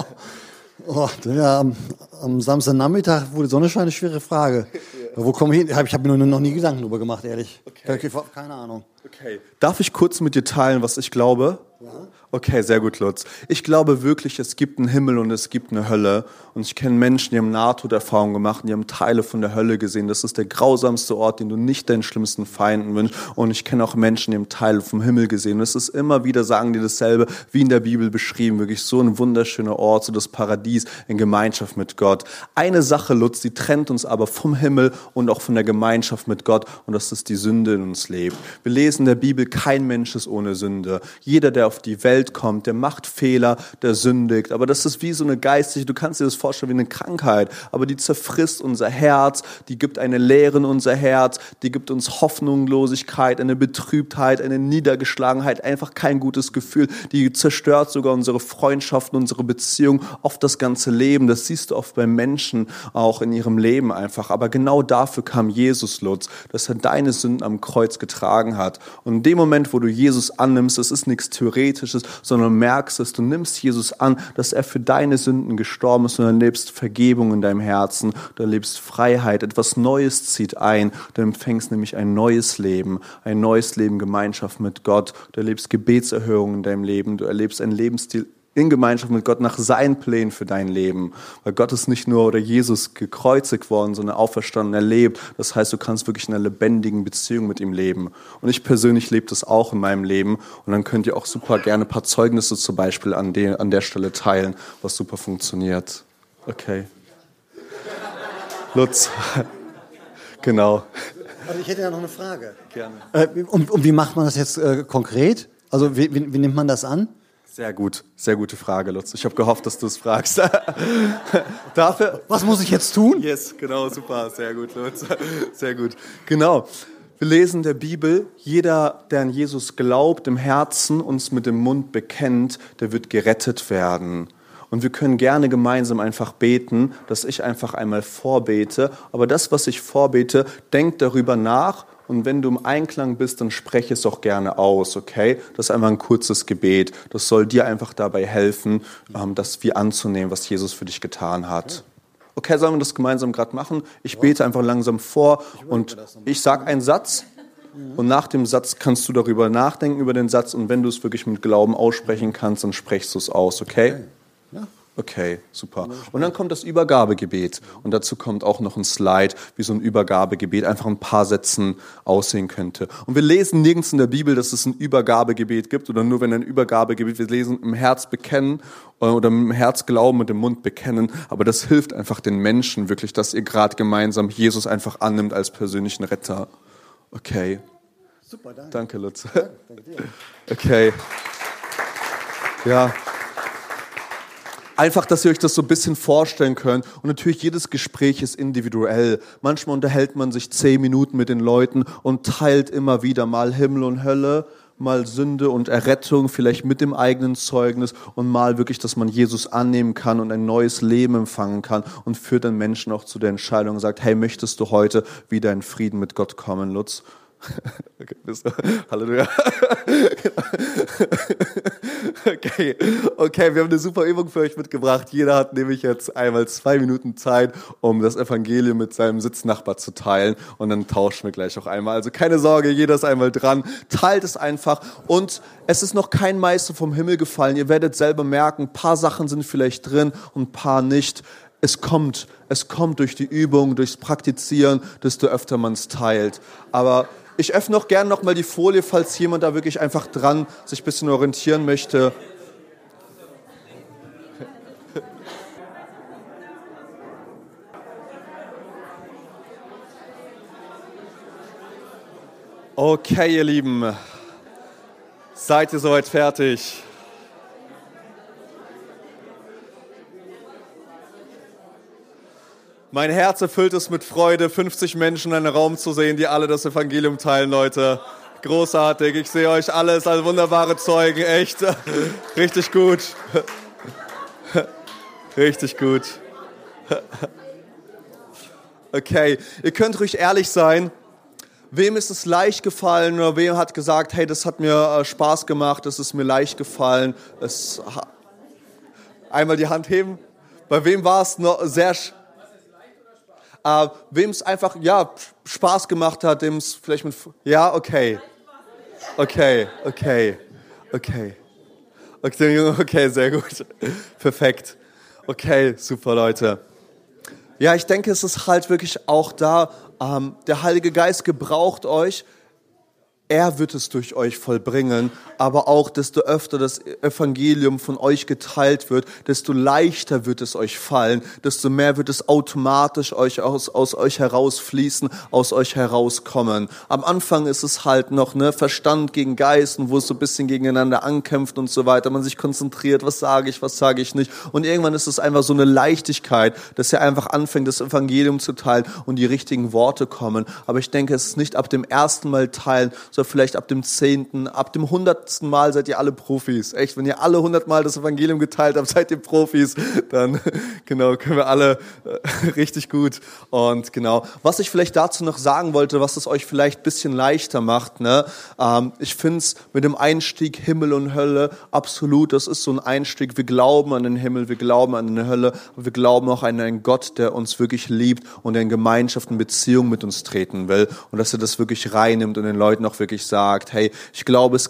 C: Oh, ja, am, am Samstagnachmittag, wo die Sonne scheint, eine schwere Frage. Ja. Wo komme ich hin? Ich habe mir noch nie Gedanken darüber gemacht, ehrlich. Okay. Keine Ahnung.
B: Okay. Darf ich kurz mit dir teilen, was ich glaube? Ja. Okay, sehr gut, Lutz. Ich glaube wirklich, es gibt einen Himmel und es gibt eine Hölle. Und ich kenne Menschen, die haben Nahtoderfahrungen gemacht und die haben Teile von der Hölle gesehen. Das ist der grausamste Ort, den du nicht deinen schlimmsten Feinden wünschst. Und ich kenne auch Menschen, die haben Teile vom Himmel gesehen. Und es ist immer wieder, sagen die dasselbe, wie in der Bibel beschrieben. Wirklich so ein wunderschöner Ort, so das Paradies in Gemeinschaft mit Gott. Eine Sache, Lutz, die trennt uns aber vom Himmel und auch von der Gemeinschaft mit Gott. Und das ist die Sünde in uns lebt. Wir lesen in der Bibel, kein Mensch ist ohne Sünde. Jeder, der auf die Welt kommt, der macht Fehler, der sündigt. Aber das ist wie so eine geistige, du kannst dir das vorstellen wie eine Krankheit, aber die zerfrisst unser Herz, die gibt eine Leere in unser Herz, die gibt uns Hoffnungslosigkeit, eine Betrübtheit, eine Niedergeschlagenheit, einfach kein gutes Gefühl. Die zerstört sogar unsere Freundschaften, unsere Beziehungen, oft das ganze Leben. Das siehst du oft bei Menschen auch in ihrem Leben einfach. Aber genau dafür kam Jesus, Lutz, dass er deine Sünden am Kreuz getragen hat. Und in dem Moment, wo du Jesus annimmst, das ist nichts Theoretisches, sondern merkst es, du nimmst Jesus an, dass er für deine Sünden gestorben ist und du erlebst Vergebung in deinem Herzen, du erlebst Freiheit, etwas Neues zieht ein, du empfängst nämlich ein neues Leben, ein neues Leben, Gemeinschaft mit Gott, du erlebst Gebetserhörung in deinem Leben, du erlebst einen Lebensstil in Gemeinschaft mit Gott nach seinen Plänen für dein Leben. Weil Gott ist nicht nur oder Jesus gekreuzigt worden, sondern auferstanden erlebt. Das heißt, du kannst wirklich in einer lebendigen Beziehung mit ihm leben. Und ich persönlich lebe das auch in meinem Leben. Und dann könnt ihr auch super gerne ein paar Zeugnisse zum Beispiel an, de, an der Stelle teilen, was super funktioniert. Okay. Lutz. Genau.
C: Also ich hätte ja noch eine Frage.
B: Gerne.
C: Äh, und, und wie macht man das jetzt äh, konkret? Also wie, wie, wie nimmt man das an?
B: Sehr gut, sehr gute Frage, Lutz. Ich habe gehofft, dass du es fragst. Dafür.
C: Was muss ich jetzt tun?
B: Yes, genau, super, sehr gut, Lutz. Sehr gut. Genau. Wir lesen in der Bibel, jeder, der an Jesus glaubt, im Herzen uns mit dem Mund bekennt, der wird gerettet werden. Und wir können gerne gemeinsam einfach beten, dass ich einfach einmal vorbete. Aber das, was ich vorbete, denk darüber nach. Und wenn du im Einklang bist, dann spreche es auch gerne aus, okay? Das ist einfach ein kurzes Gebet. Das soll dir einfach dabei helfen, das wie anzunehmen, was Jesus für dich getan hat. Okay, sollen wir das gemeinsam gerade machen? Ich bete einfach langsam vor und ich sage einen Satz. Und nach dem Satz kannst du darüber nachdenken, über den Satz. Und wenn du es wirklich mit Glauben aussprechen kannst, dann sprechst du es aus, okay?
C: Ja.
B: Okay, super. Und dann kommt das Übergabegebet. Und dazu kommt auch noch ein Slide, wie so ein Übergabegebet einfach ein paar Sätzen aussehen könnte. Und wir lesen nirgends in der Bibel, dass es ein Übergabegebet gibt oder nur wenn ein Übergabegebet, wir lesen im Herz bekennen oder im Herz glauben, mit dem Mund bekennen. Aber das hilft einfach den Menschen wirklich, dass ihr gerade gemeinsam Jesus einfach annimmt als persönlichen Retter. Okay.
C: Super, danke.
B: Danke, Lutz.
C: Danke, danke dir.
B: Okay. Ja. Einfach, dass ihr euch das so ein bisschen vorstellen könnt. Und natürlich, jedes Gespräch ist individuell. Manchmal unterhält man sich zehn Minuten mit den Leuten und teilt immer wieder mal Himmel und Hölle, mal Sünde und Errettung, vielleicht mit dem eigenen Zeugnis und mal wirklich, dass man Jesus annehmen kann und ein neues Leben empfangen kann und führt dann Menschen auch zu der Entscheidung und sagt, hey, möchtest du heute wieder in Frieden mit Gott kommen, Lutz? Okay, bist du? Halleluja. Okay, okay, wir haben eine super Übung für euch mitgebracht. Jeder hat nämlich jetzt einmal zwei Minuten Zeit, um das Evangelium mit seinem Sitznachbar zu teilen. Und dann tauschen wir gleich auch einmal. Also keine Sorge, jeder ist einmal dran. Teilt es einfach. Und es ist noch kein Meister vom Himmel gefallen. Ihr werdet selber merken, ein paar Sachen sind vielleicht drin und ein paar nicht. Es kommt, es kommt durch die Übung, durchs Praktizieren, desto öfter man es teilt. Aber ich öffne auch gerne noch mal die Folie, falls jemand da wirklich einfach dran sich ein bisschen orientieren möchte. Okay, ihr Lieben, seid ihr soweit fertig? Mein Herz erfüllt es mit Freude, fünfzig Menschen in einem Raum zu sehen, die alle das Evangelium teilen, Leute. Großartig, ich sehe euch alle als wunderbare Zeugen, echt. Richtig gut. Richtig gut. Okay, ihr könnt ruhig ehrlich sein. Wem ist es leicht gefallen oder wem hat gesagt, hey, das hat mir Spaß gemacht, das ist mir leicht gefallen. Es Einmal die Hand heben. Bei wem war es noch sehr... Uh, wem es einfach ja, Spaß gemacht hat, dem es vielleicht mit... Ja, okay. Okay, okay, okay. Okay, okay, sehr gut. Perfekt. Okay, super, Leute. Ja, ich denke, es ist halt wirklich auch da, ähm, der Heilige Geist gebraucht euch. Er wird es durch euch vollbringen, aber auch desto öfter das Evangelium von euch geteilt wird, desto leichter wird es euch fallen, desto mehr wird es automatisch euch aus, aus euch herausfließen, aus euch herauskommen. Am Anfang ist es halt noch ne, Verstand gegen Geist, wo es so ein bisschen gegeneinander ankämpft und so weiter, man sich konzentriert, was sage ich, was sage ich nicht. Und irgendwann ist es einfach so eine Leichtigkeit, dass ihr einfach anfängt, das Evangelium zu teilen und die richtigen Worte kommen. Aber ich denke, es ist nicht ab dem ersten Mal teilen, sondern vielleicht ab dem zehnten, ab dem hundertsten Mal seid ihr alle Profis. Echt, wenn ihr alle hundert Mal das Evangelium geteilt habt, seid ihr Profis. Dann, genau, können wir alle äh, richtig gut. Und genau, was ich vielleicht dazu noch sagen wollte, was es euch vielleicht ein bisschen leichter macht, ne? Ähm, ich finde es mit dem Einstieg Himmel und Hölle absolut, das ist so ein Einstieg. Wir glauben an den Himmel, wir glauben an die Hölle, aber wir glauben auch an einen Gott, der uns wirklich liebt und der in Gemeinschaft, in Beziehung mit uns treten will. Und dass er das wirklich reinnimmt und den Leuten auch wirklich sagt, hey, ich glaube, es gibt einen Himmel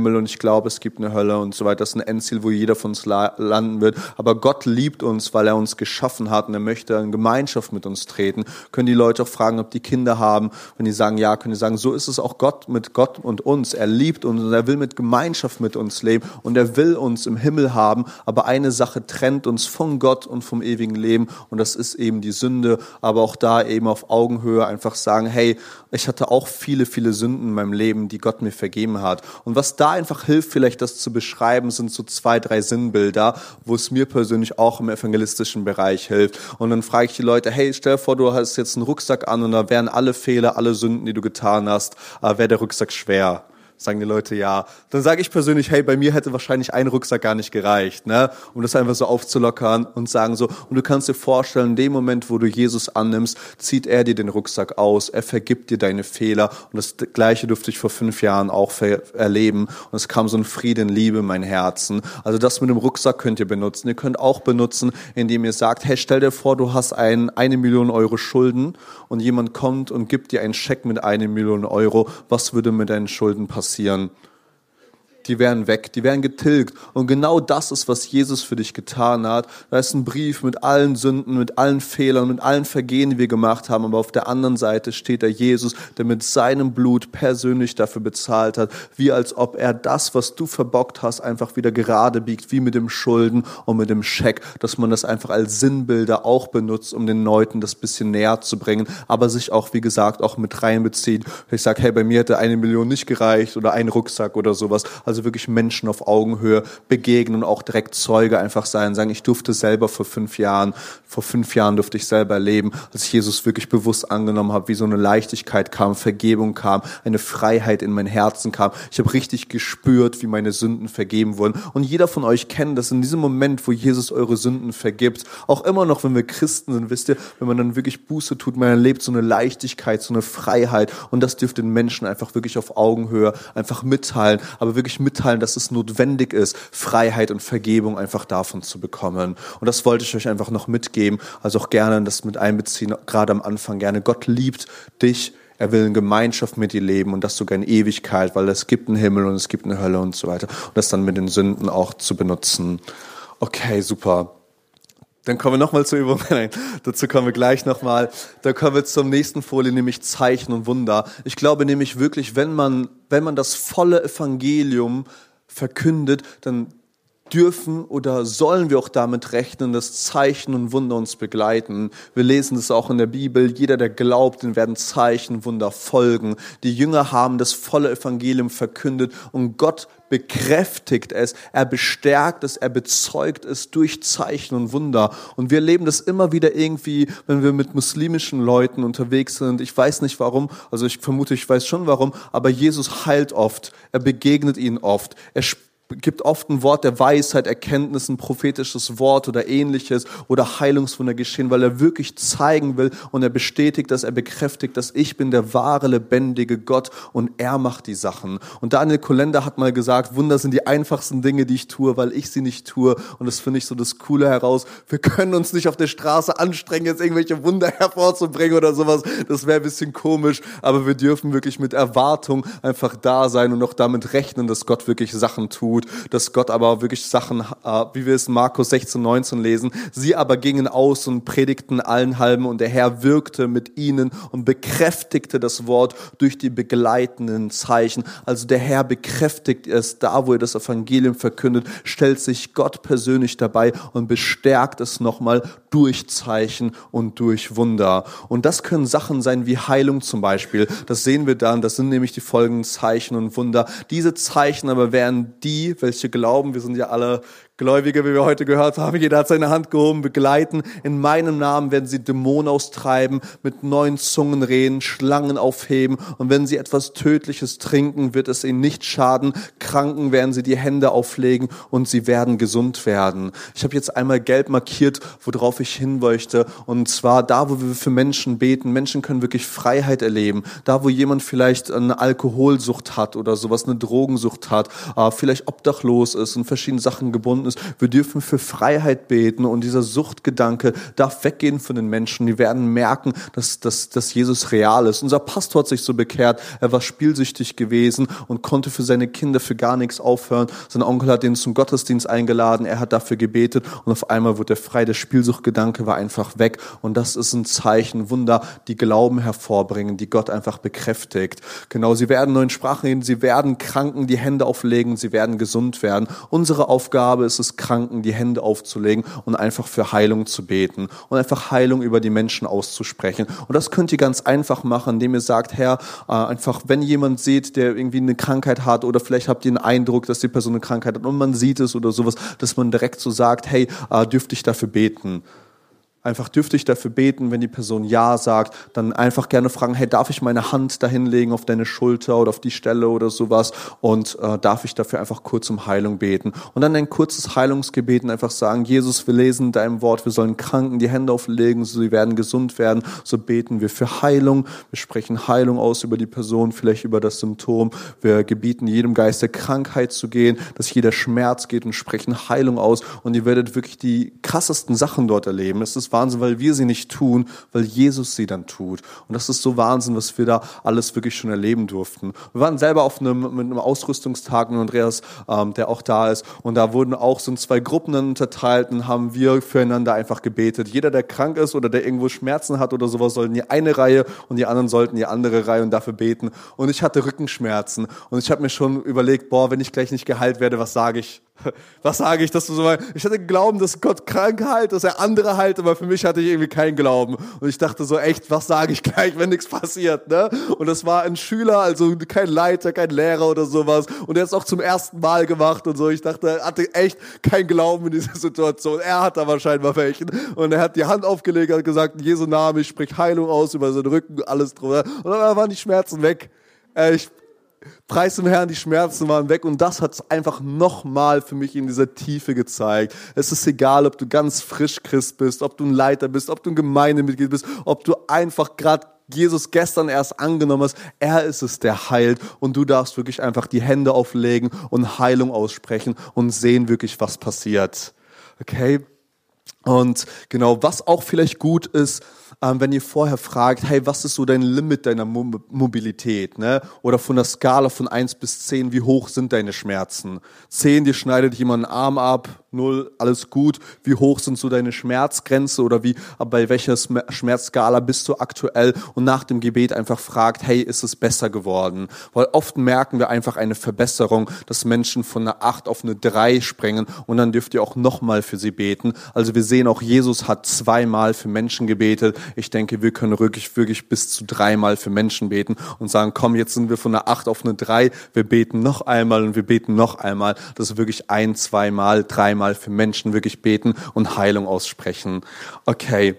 B: Himmel und ich glaube, es gibt eine Hölle und so weiter. Das ist ein Endziel, wo jeder von uns la- landen wird. Aber Gott liebt uns, weil er uns geschaffen hat und er möchte in Gemeinschaft mit uns treten. Können die Leute auch fragen, ob die Kinder haben. Wenn die sagen ja, können die sagen, so ist es auch Gott mit Gott und uns. Er liebt uns und er will mit Gemeinschaft mit uns leben und er will uns im Himmel haben. Aber eine Sache trennt uns von Gott und vom ewigen Leben und das ist eben die Sünde. Aber auch da eben auf Augenhöhe einfach sagen, hey, ich hatte auch viele, viele Sünden in meinem Leben, die Gott mir vergeben hat. Und was da einfach hilft, vielleicht das zu beschreiben, sind so zwei, drei Sinnbilder, wo es mir persönlich auch im evangelistischen Bereich hilft. Und dann frage ich die Leute, hey, stell dir vor, du hast jetzt einen Rucksack an und da wären alle Fehler, alle Sünden, die du getan hast, äh, wäre der Rucksack schwer. Sagen die Leute ja. Dann sage ich persönlich, hey, bei mir hätte wahrscheinlich ein Rucksack gar nicht gereicht, ne? Um das einfach so aufzulockern und sagen so, und du kannst dir vorstellen, in dem Moment, wo du Jesus annimmst, zieht er dir den Rucksack aus, er vergibt dir deine Fehler und das Gleiche durfte ich vor fünf Jahren auch ver- erleben und es kam so ein Frieden, Liebe in mein Herzen. Also das mit dem Rucksack könnt ihr benutzen. Ihr könnt auch benutzen, indem ihr sagt, hey, stell dir vor, du hast ein, eine Million Euro Schulden und jemand kommt und gibt dir einen Scheck mit einer Million Euro. Was würde mit deinen Schulden passieren? passieren. Die wären weg, die wären getilgt. Und genau das ist, was Jesus für dich getan hat. Da ist ein Brief mit allen Sünden, mit allen Fehlern, mit allen Vergehen, die wir gemacht haben. Aber auf der anderen Seite steht da Jesus, der mit seinem Blut persönlich dafür bezahlt hat, wie als ob er das, was du verbockt hast, einfach wieder gerade biegt, wie mit dem Schulden und mit dem Scheck, dass man das einfach als Sinnbilder auch benutzt, um den Leuten das bisschen näher zu bringen, aber sich auch, wie gesagt, auch mit reinbezieht. Ich sage, hey, bei mir hätte eine Million nicht gereicht oder ein Rucksack oder sowas. Also wirklich Menschen auf Augenhöhe begegnen und auch direkt Zeuge einfach sein, sagen, ich durfte selber vor fünf Jahren, vor fünf Jahren durfte ich selber erleben, als ich Jesus wirklich bewusst angenommen habe, wie so eine Leichtigkeit kam, Vergebung kam, eine Freiheit in mein Herzen kam. Ich habe richtig gespürt, wie meine Sünden vergeben wurden. Und jeder von euch kennt das in diesem Moment, wo Jesus eure Sünden vergibt, auch immer noch, wenn wir Christen sind, wisst ihr, wenn man dann wirklich Buße tut, man erlebt so eine Leichtigkeit, so eine Freiheit und das dürft den Menschen einfach wirklich auf Augenhöhe einfach mitteilen, aber wirklich mitteilen, dass es notwendig ist, Freiheit und Vergebung einfach davon zu bekommen. Und das wollte ich euch einfach noch mitgeben, also auch gerne das mit einbeziehen, gerade am Anfang gerne. Gott liebt dich, er will in Gemeinschaft mit dir leben und das sogar in Ewigkeit, weil es gibt einen Himmel und es gibt eine Hölle und so weiter. Und das dann mit den Sünden auch zu benutzen. Okay, super. Dann kommen wir nochmal zur Übung. Nein, dazu kommen wir gleich nochmal. Da kommen wir zur nächsten Folie, nämlich Zeichen und Wunder. Ich glaube nämlich wirklich, wenn man, wenn man das volle Evangelium verkündet, dann dürfen oder sollen wir auch damit rechnen, dass Zeichen und Wunder uns begleiten. Wir lesen das auch in der Bibel. Jeder, der glaubt, den werden Zeichen, Wunder folgen. Die Jünger haben das volle Evangelium verkündet und Gott bekräftigt es, er bestärkt es, er bezeugt es durch Zeichen und Wunder. Und wir erleben das immer wieder irgendwie, wenn wir mit muslimischen Leuten unterwegs sind. Ich weiß nicht warum, also ich vermute, ich weiß schon warum, aber Jesus heilt oft, er begegnet ihnen oft, er gibt oft ein Wort der Weisheit, Erkenntnis, ein prophetisches Wort oder ähnliches oder Heilungswunder geschehen, weil er wirklich zeigen will und er bestätigt das, er bekräftigt, dass ich bin der wahre, lebendige Gott und er macht die Sachen. Und Daniel Kolender hat mal gesagt, Wunder sind die einfachsten Dinge, die ich tue, weil ich sie nicht tue und das finde ich so das Coole heraus. Wir können uns nicht auf der Straße anstrengen, jetzt irgendwelche Wunder hervorzubringen oder sowas, das wäre ein bisschen komisch, aber wir dürfen wirklich mit Erwartung einfach da sein und auch damit rechnen, dass Gott wirklich Sachen tut. Dass Gott aber wirklich Sachen, äh, wie wir es in Markus sechzehn, neunzehn lesen, sie aber gingen aus und predigten allenhalben und der Herr wirkte mit ihnen und bekräftigte das Wort durch die begleitenden Zeichen. Also der Herr bekräftigt es, da wo er das Evangelium verkündet, stellt sich Gott persönlich dabei und bestärkt es nochmal durch Zeichen und durch Wunder. Und das können Sachen sein wie Heilung zum Beispiel. Das sehen wir dann, das sind nämlich die folgenden Zeichen und Wunder. Diese Zeichen aber wären die, welche glauben, wir sind ja alle Gläubige, wie wir heute gehört haben, jeder hat seine Hand gehoben, begleiten. In meinem Namen werden sie Dämonen austreiben, mit neuen Zungen reden, Schlangen aufheben und wenn sie etwas Tödliches trinken, wird es ihnen nicht schaden. Kranken werden sie die Hände auflegen und sie werden gesund werden. Ich habe jetzt einmal gelb markiert, worauf ich hin möchte und zwar da, wo wir für Menschen beten. Menschen können wirklich Freiheit erleben. Da, wo jemand vielleicht eine Alkoholsucht hat oder sowas, eine Drogensucht hat, vielleicht obdachlos ist und verschiedene Sachen gebunden ist. Wir dürfen für Freiheit beten und dieser Suchtgedanke darf weggehen von den Menschen. Die werden merken, dass, dass, dass Jesus real ist. Unser Pastor hat sich so bekehrt, er war spielsüchtig gewesen und konnte für seine Kinder für gar nichts aufhören. Sein Onkel hat ihn zum Gottesdienst eingeladen, er hat dafür gebetet und auf einmal wurde er frei. Der Spielsuchtgedanke war einfach weg und das ist ein Zeichen, Wunder, die Glauben hervorbringen, die Gott einfach bekräftigt. Genau, sie werden neuen Sprachen reden, sie werden Kranken die Hände auflegen, sie werden gesund werden. Unsere Aufgabe ist es, Kranken die Hände aufzulegen und einfach für Heilung zu beten und einfach Heilung über die Menschen auszusprechen. Und das könnt ihr ganz einfach machen, indem ihr sagt, Herr, einfach, wenn jemand seht, der irgendwie eine Krankheit hat oder vielleicht habt ihr einen Eindruck, dass die Person eine Krankheit hat und man sieht es oder sowas, dass man direkt so sagt, hey, dürfte ich dafür beten? Einfach dürfte ich dafür beten, wenn die Person Ja sagt, dann einfach gerne fragen, hey, darf ich meine Hand dahin legen auf deine Schulter oder auf die Stelle oder sowas und äh, darf ich dafür einfach kurz um Heilung beten? Und dann ein kurzes Heilungsgebet und einfach sagen, Jesus, wir lesen dein Wort, wir sollen Kranken die Hände auflegen, so sie werden gesund werden, so beten wir für Heilung, wir sprechen Heilung aus über die Person, vielleicht über das Symptom, wir gebieten jedem Geist der Krankheit zu gehen, dass jeder Schmerz geht und sprechen Heilung aus und ihr werdet wirklich die krassesten Sachen dort erleben. Es ist Wahnsinn, weil wir sie nicht tun, weil Jesus sie dann tut. Und das ist so Wahnsinn, was wir da alles wirklich schon erleben durften. Wir waren selber auf einem, mit einem Ausrüstungstag mit Andreas, ähm, der auch da ist. Und da wurden auch so in zwei Gruppen dann unterteilt und haben wir füreinander einfach gebetet. Jeder, der krank ist oder der irgendwo Schmerzen hat oder sowas, sollten die eine Reihe und die anderen sollten die andere Reihe und dafür beten. Und ich hatte Rückenschmerzen. Und ich habe mir schon überlegt, boah, wenn ich gleich nicht geheilt werde, was sage ich? Was sage ich, dass du so mal, ich hatte Glauben, dass Gott krank heilt, dass er andere heilt, aber für mich hatte ich irgendwie keinen Glauben. Und ich dachte so, echt, was sage ich gleich, wenn nichts passiert, ne? Und das war ein Schüler, also kein Leiter, kein Lehrer oder sowas. Und er hat es auch zum ersten Mal gemacht und so. Ich dachte, er hatte echt keinen Glauben in dieser Situation. Er hat aber scheinbar welchen. Und er hat die Hand aufgelegt, hat gesagt, in Jesu Namen, ich sprich Heilung aus über seinen Rücken, alles drüber. Und dann waren die Schmerzen weg. Ich Preis dem Herrn, die Schmerzen waren weg und das hat es einfach nochmal für mich in dieser Tiefe gezeigt. Es ist egal, ob du ganz frisch Christ bist, ob du ein Leiter bist, ob du ein Gemeindemitglied bist, ob du einfach gerade Jesus gestern erst angenommen hast. Er ist es, der heilt und du darfst wirklich einfach die Hände auflegen und Heilung aussprechen und sehen wirklich, was passiert. Okay? Und genau, was auch vielleicht gut ist, ähm, wenn ihr vorher fragt, hey, was ist so dein Limit deiner Mo- Mobilität, ne? Oder von der Skala von eins bis zehn, wie hoch sind deine Schmerzen? zehn, dir schneidet jemand einen Arm ab, null, alles gut. Wie hoch sind so deine Schmerzgrenze oder wie, bei welcher Schmerzskala bist du aktuell? Und nach dem Gebet einfach fragt, hey, ist es besser geworden? Weil oft merken wir einfach eine Verbesserung, dass Menschen von einer acht auf eine drei springen und dann dürft ihr auch nochmal für sie beten. Also wir sehen auch, Jesus hat zweimal für Menschen gebetet. Ich denke, wir können wirklich, wirklich bis zu dreimal für Menschen beten und sagen, komm, jetzt sind wir von einer acht auf eine drei. Wir beten noch einmal und wir beten noch einmal. Das ist wirklich ein, zweimal, dreimal für Menschen wirklich beten und Heilung aussprechen. Okay.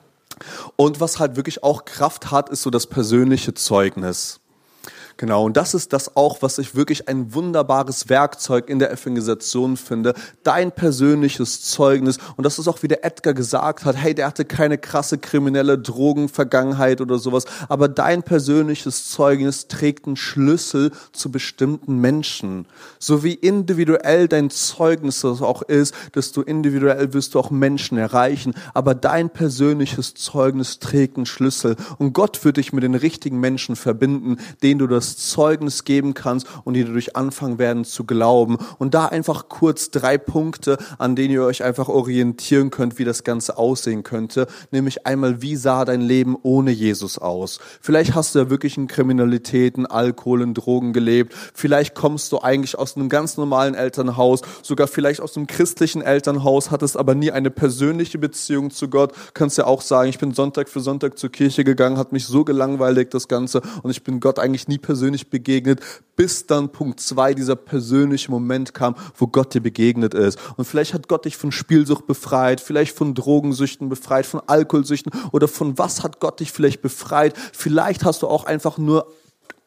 B: Und was halt wirklich auch Kraft hat, ist so das persönliche Zeugnis. Genau, und das ist das auch, was ich wirklich ein wunderbares Werkzeug in der Evangelisation finde. Dein persönliches Zeugnis. Und das ist auch, wie der Edgar gesagt hat, hey, der hatte keine krasse kriminelle Drogenvergangenheit oder sowas. Aber dein persönliches Zeugnis trägt einen Schlüssel zu bestimmten Menschen. So wie individuell dein Zeugnis das auch ist, desto individuell wirst du auch Menschen erreichen. Aber dein persönliches Zeugnis trägt einen Schlüssel. Und Gott wird dich mit den richtigen Menschen verbinden, denen du das Zeugnis geben kannst und die dadurch anfangen werden zu glauben. Und da einfach kurz drei Punkte, an denen ihr euch einfach orientieren könnt, wie das Ganze aussehen könnte. Nämlich einmal, wie sah dein Leben ohne Jesus aus? Vielleicht hast du ja wirklich in Kriminalitäten, Alkohol und Drogen gelebt. Vielleicht kommst du eigentlich aus einem ganz normalen Elternhaus, sogar vielleicht aus einem christlichen Elternhaus, hattest aber nie eine persönliche Beziehung zu Gott. Kannst ja auch sagen, ich bin Sonntag für Sonntag zur Kirche gegangen, hat mich so gelangweilt, das Ganze, und ich bin Gott eigentlich nie persönlich persönlich begegnet, bis dann Punkt zwei, dieser persönliche Moment kam, wo Gott dir begegnet ist. Und vielleicht hat Gott dich von Spielsucht befreit, vielleicht von Drogensüchten befreit, von Alkoholsüchten oder von was hat Gott dich vielleicht befreit. Vielleicht hast du auch einfach nur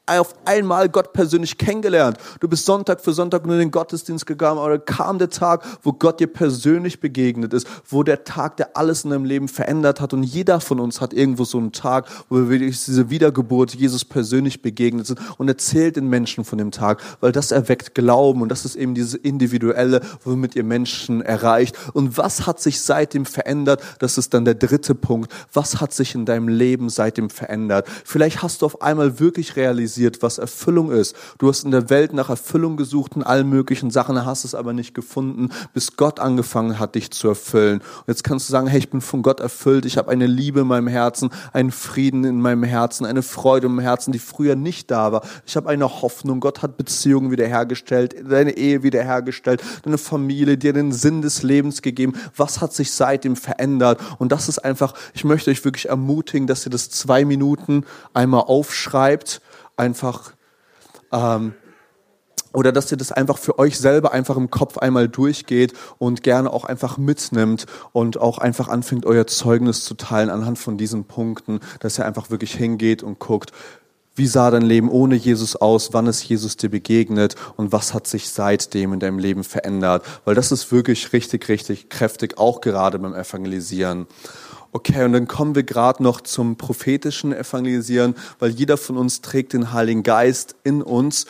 B: auf einmal Gott persönlich kennengelernt. Du bist Sonntag für Sonntag nur in den Gottesdienst gegangen, aber kam der Tag, wo Gott dir persönlich begegnet ist, wo der Tag, der alles in deinem Leben verändert hat. Und jeder von uns hat irgendwo so einen Tag, wo wir wirklich diese Wiedergeburt Jesus persönlich begegnet sind und erzählt den Menschen von dem Tag, weil das erweckt Glauben und das ist eben dieses Individuelle, womit ihr Menschen erreicht. Und was hat sich seitdem verändert? Das ist dann der dritte Punkt. Was hat sich in deinem Leben seitdem verändert? Vielleicht hast du auf einmal wirklich realisiert, was Erfüllung ist. Du hast in der Welt nach Erfüllung gesucht in allen möglichen Sachen, hast es aber nicht gefunden, bis Gott angefangen hat, dich zu erfüllen. Und jetzt kannst du sagen, hey, ich bin von Gott erfüllt, ich habe eine Liebe in meinem Herzen, einen Frieden in meinem Herzen, eine Freude im Herzen, die früher nicht da war. Ich habe eine Hoffnung, Gott hat Beziehungen wiederhergestellt, deine Ehe wiederhergestellt, deine Familie, dir den Sinn des Lebens gegeben. Was hat sich seitdem verändert? Und das ist einfach, ich möchte euch wirklich ermutigen, dass ihr das zwei Minuten einmal aufschreibt, einfach ähm, oder dass ihr das einfach für euch selber einfach im Kopf einmal durchgeht und gerne auch einfach mitnimmt und auch einfach anfängt, euer Zeugnis zu teilen anhand von diesen Punkten, dass ihr einfach wirklich hingeht und guckt, wie sah dein Leben ohne Jesus aus, wann ist Jesus dir begegnet und was hat sich seitdem in deinem Leben verändert, weil das ist wirklich richtig, richtig kräftig, auch gerade beim Evangelisieren. Okay, und dann kommen wir gerade noch zum prophetischen Evangelisieren, weil jeder von uns trägt den Heiligen Geist in uns.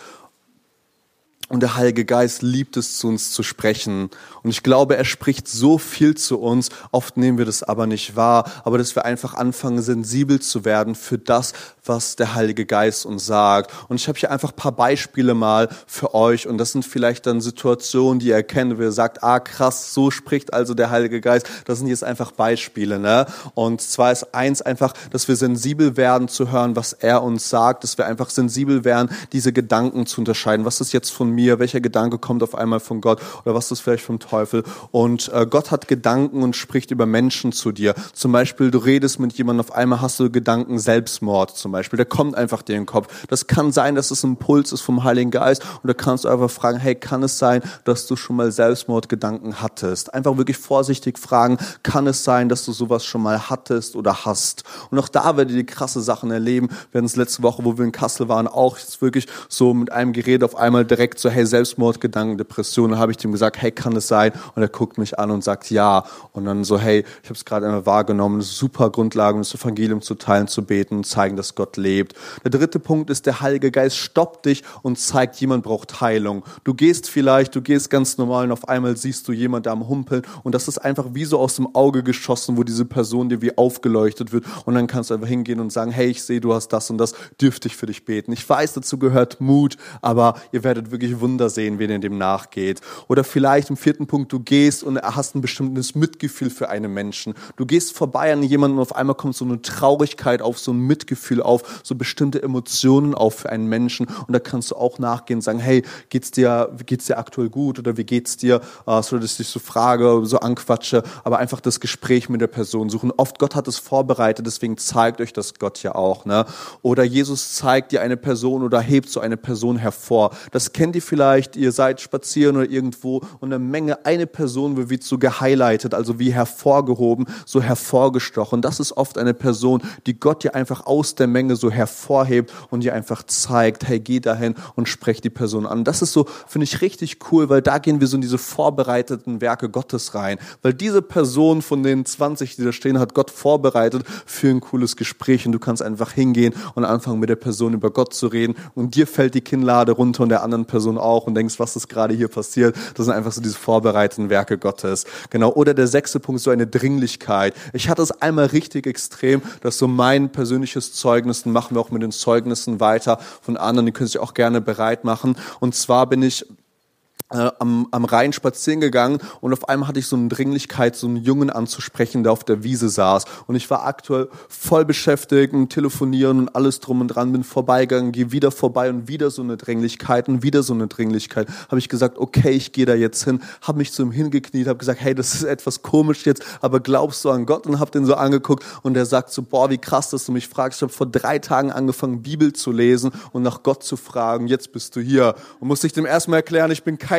B: Und der Heilige Geist liebt es, zu uns zu sprechen. Und ich glaube, er spricht so viel zu uns. Oft nehmen wir das aber nicht wahr. Aber dass wir einfach anfangen, sensibel zu werden für das, was der Heilige Geist uns sagt. Und ich habe hier einfach ein paar Beispiele mal für euch. Und das sind vielleicht dann Situationen, die ihr erkennt, wo ihr sagt, ah krass, so spricht also der Heilige Geist. Das sind jetzt einfach Beispiele, ne? Und zwar ist eins einfach, dass wir sensibel werden zu hören, was er uns sagt. Dass wir einfach sensibel werden, diese Gedanken zu unterscheiden. Was ist jetzt von mir? Welcher Gedanke kommt auf einmal von Gott oder was ist vielleicht vom Teufel? Und äh, Gott hat Gedanken und spricht über Menschen zu dir. Zum Beispiel, du redest mit jemandem, auf einmal hast du Gedanken Selbstmord zum Beispiel. Der kommt einfach dir in den Kopf. Das kann sein, dass es ein Impuls ist vom Heiligen Geist und da kannst du einfach fragen, hey, kann es sein, dass du schon mal Selbstmordgedanken hattest? Einfach wirklich vorsichtig fragen, kann es sein, dass du sowas schon mal hattest oder hast? Und auch da werdet ihr die krasse Sachen erleben. Wir hatten es letzte Woche, wo wir in Kassel waren, auch jetzt wirklich so mit einem Gerät auf einmal direkt so, hey, Selbstmordgedanken, Depressionen, habe ich dem gesagt, hey, kann es sein? Und er guckt mich an und sagt, ja. Und dann so, hey, ich habe es gerade einmal wahrgenommen, super Grundlage, um das Evangelium zu teilen, zu beten und zeigen, dass Gott lebt. Der dritte Punkt ist, der Heilige Geist stoppt dich und zeigt, jemand braucht Heilung. Du gehst vielleicht, du gehst ganz normal und auf einmal siehst du jemanden da am Humpeln und das ist einfach wie so aus dem Auge geschossen, wo diese Person dir wie aufgeleuchtet wird und dann kannst du einfach hingehen und sagen, hey, ich sehe, du hast das und das, dürfte ich für dich beten. Ich weiß, dazu gehört Mut, aber ihr werdet wirklich Wunder sehen, wen ihr dem nachgeht. Oder vielleicht im vierten Punkt, du gehst und hast ein bestimmtes Mitgefühl für einen Menschen. Du gehst vorbei an jemanden und auf einmal kommt so eine Traurigkeit auf, so ein Mitgefühl auf, so bestimmte Emotionen auf für einen Menschen und da kannst du auch nachgehen und sagen, hey, geht's dir, geht's dir aktuell gut oder wie geht's dir? Uh, so, dass ich so frage, so anquatsche, aber einfach das Gespräch mit der Person suchen. Oft Gott hat es vorbereitet, deswegen zeigt euch das Gott ja auch, ne? Oder Jesus zeigt dir eine Person oder hebt so eine Person hervor. Das kennt ihr vielleicht, ihr seid spazieren oder irgendwo und eine Menge, eine Person wird so gehighlightet, also wie hervorgehoben, so hervorgestochen. Das ist oft eine Person, die Gott dir einfach aus der Menge so hervorhebt und dir einfach zeigt, hey, geh dahin und sprech die Person an. Das ist so, finde ich, richtig cool, weil da gehen wir so in diese vorbereiteten Werke Gottes rein. Weil diese Person von den zwanzig, die da stehen, hat Gott vorbereitet für ein cooles Gespräch und du kannst einfach hingehen und anfangen mit der Person über Gott zu reden und dir fällt die Kinnlade runter und der anderen Person auch und denkst, was ist gerade hier passiert? Das sind einfach so diese vorbereiteten Werke Gottes. Genau. Oder der sechste Punkt, so eine Dringlichkeit. Ich hatte es einmal richtig extrem, dass so mein persönliches Zeugnis, dann machen wir auch mit den Zeugnissen weiter von anderen, die können sich auch gerne bereit machen. Und zwar bin ich Äh, am, am Rhein spazieren gegangen und auf einmal hatte ich so eine Dringlichkeit, so einen Jungen anzusprechen, der auf der Wiese saß. Und ich war aktuell voll beschäftigt mit Telefonieren und alles drum und dran, bin vorbeigegangen, gehe wieder vorbei und wieder so eine Dringlichkeit und wieder so eine Dringlichkeit. Habe ich gesagt, okay, ich gehe da jetzt hin, habe mich zu ihm hingekniet, habe gesagt, hey, das ist etwas komisch jetzt, aber glaubst du an Gott? Und habe den so angeguckt und der sagt so, boah, wie krass, dass du mich fragst. Ich habe vor drei Tagen angefangen, Bibel zu lesen und nach Gott zu fragen. Jetzt bist du hier. Und musste ich dem erstmal erklären, ich bin kein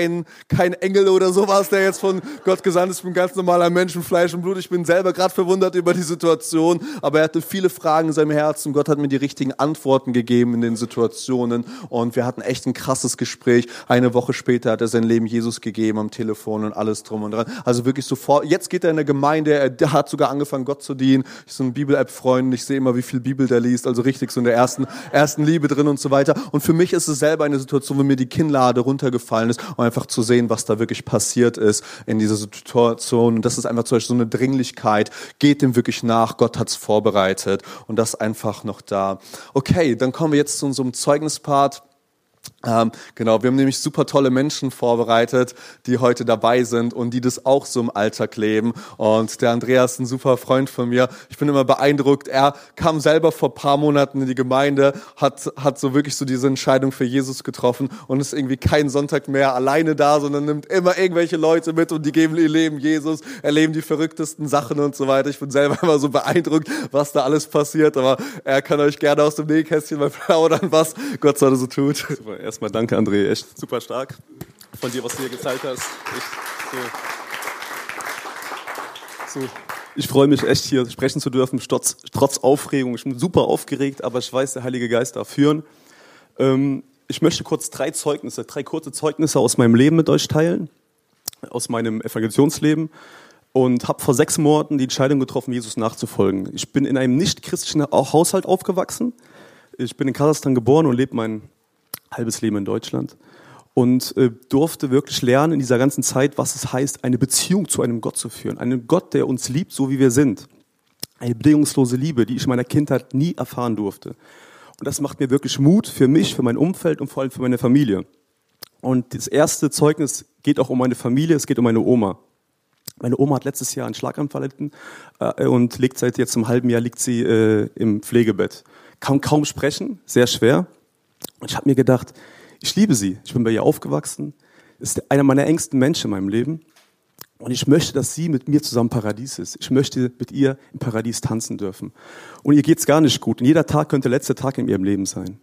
B: kein, kein Engel oder sowas, der jetzt von Gott gesandt ist. Ich bin ganz normaler Mensch mit Fleisch und Blut. Ich bin selber gerade verwundert über die Situation, aber er hatte viele Fragen in seinem Herzen. Gott hat mir die richtigen Antworten gegeben in den Situationen und wir hatten echt ein krasses Gespräch. Eine Woche später hat er sein Leben Jesus gegeben am Telefon und alles drum und dran. Also wirklich sofort. Jetzt geht er in der Gemeinde, er hat sogar angefangen, Gott zu dienen. Ich so ein Bibel-App-Freund, ich sehe immer, wie viel Bibel der liest, also richtig so in der ersten, ersten Liebe drin und so weiter. Und für mich ist es selber eine Situation, wo mir die Kinnlade runtergefallen ist, um einfach zu sehen, was da wirklich passiert ist in dieser Situation. Und das ist einfach zum Beispiel so eine Dringlichkeit. Geht dem wirklich nach, Gott hat's vorbereitet und das einfach noch da. Okay, dann kommen wir jetzt zu unserem Zeugnispart. Ähm, genau, wir haben nämlich super tolle Menschen vorbereitet, die heute dabei sind und die das auch so im Alltag leben. Und der Andreas ist ein super Freund von mir. Ich bin immer beeindruckt. Er kam selber vor ein paar Monaten in die Gemeinde, hat hat so wirklich so diese Entscheidung für Jesus getroffen und ist irgendwie keinen Sonntag mehr alleine da, sondern nimmt immer irgendwelche Leute mit und die geben ihr Leben Jesus, erleben die verrücktesten Sachen und so weiter. Ich bin selber immer so beeindruckt, was da alles passiert. Aber er kann euch gerne aus dem Nähkästchen mal plaudern, was Gott so so tut.
D: Super. Erstmal danke, André, echt super stark von dir, was du hier gezeigt hast. Echt so. So. Ich freue mich echt, hier sprechen zu dürfen, trotz, trotz Aufregung. Ich bin super aufgeregt, aber ich weiß, der Heilige Geist darf führen. Ähm, ich möchte kurz drei Zeugnisse, drei kurze Zeugnisse aus meinem Leben mit euch teilen, aus meinem Evangelisationsleben. Und habe vor sechs Monaten die Entscheidung getroffen, Jesus nachzufolgen. Ich bin in einem nicht-christlichen Haushalt aufgewachsen. Ich bin in Kasachstan geboren und lebe mein halbes Leben in Deutschland und äh, durfte wirklich lernen in dieser ganzen Zeit, was es heißt, eine Beziehung zu einem Gott zu führen. Einen Gott, der uns liebt, so wie wir sind. Eine bedingungslose Liebe, die ich in meiner Kindheit nie erfahren durfte. Und das macht mir wirklich Mut für mich, für mein Umfeld und vor allem für meine Familie. Und das erste Zeugnis geht auch um meine Familie, es geht um meine Oma. Meine Oma hat letztes Jahr einen Schlaganfall erlitten äh, und liegt seit jetzt einem halben Jahr liegt sie äh, im Pflegebett. Kann kaum sprechen, sehr schwer. Und ich habe mir gedacht, ich liebe sie. Ich bin bei ihr aufgewachsen. Das ist einer meiner engsten Menschen in meinem Leben. Und ich möchte, dass sie mit mir zusammen im Paradies ist. Ich möchte mit ihr im Paradies tanzen dürfen. Und ihr geht's gar nicht gut. Und jeder Tag könnte der letzte Tag in ihrem Leben sein.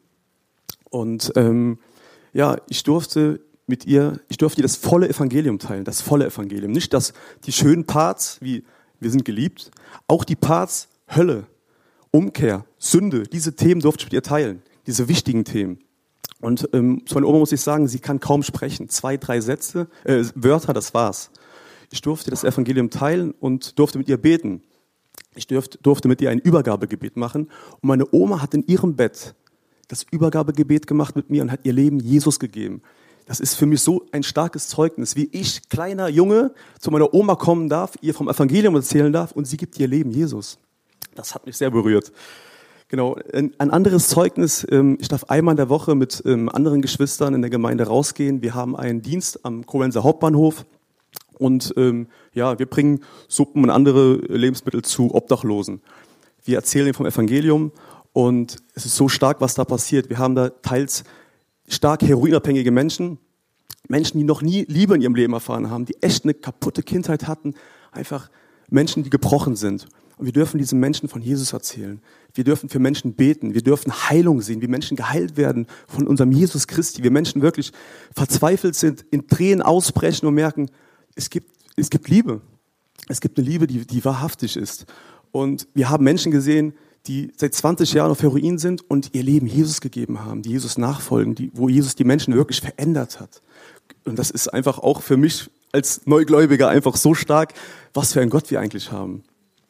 D: Und ähm, ja, ich durfte mit ihr, ich durfte ihr das volle Evangelium teilen. Das volle Evangelium. Nicht das, die schönen Parts, wie wir sind geliebt. Auch die Parts Hölle, Umkehr, Sünde. Diese Themen durfte ich mit ihr teilen. Diese wichtigen Themen. Und ähm, zu meiner Oma muss ich sagen, sie kann kaum sprechen. Zwei, drei Sätze, äh, Wörter, das war's. Ich durfte das Evangelium teilen und durfte mit ihr beten. Ich durfte, durfte mit ihr ein Übergabegebet machen. Und meine Oma hat in ihrem Bett das Übergabegebet gemacht mit mir und hat ihr Leben Jesus gegeben. Das ist für mich so ein starkes Zeugnis, wie ich, kleiner Junge, zu meiner Oma kommen darf, ihr vom Evangelium erzählen darf und sie gibt ihr Leben Jesus. Das hat mich sehr berührt. Genau, ein anderes Zeugnis, ich darf einmal in der Woche mit anderen Geschwistern in der Gemeinde rausgehen. Wir haben einen Dienst am Koblenzer Hauptbahnhof und ja, wir bringen Suppen und andere Lebensmittel zu Obdachlosen. Wir erzählen vom Evangelium und es ist so stark, was da passiert. Wir haben da teils stark heroinabhängige Menschen, Menschen, die noch nie Liebe in ihrem Leben erfahren haben, die echt eine kaputte Kindheit hatten, einfach Menschen, die gebrochen sind. Und wir dürfen diesen Menschen von Jesus erzählen. Wir dürfen für Menschen beten. Wir dürfen Heilung sehen, wie Menschen geheilt werden von unserem Jesus Christi. Wir Menschen wirklich verzweifelt sind, in Tränen ausbrechen und merken, es gibt, es gibt Liebe. Es gibt eine Liebe, die, die wahrhaftig ist. Und wir haben Menschen gesehen, die seit zwanzig Jahren auf Heroin sind und ihr Leben Jesus gegeben haben, die Jesus nachfolgen, die, wo Jesus die Menschen wirklich verändert hat. Und das ist einfach auch für mich als Neugläubiger einfach so stark, was für einen Gott wir eigentlich haben.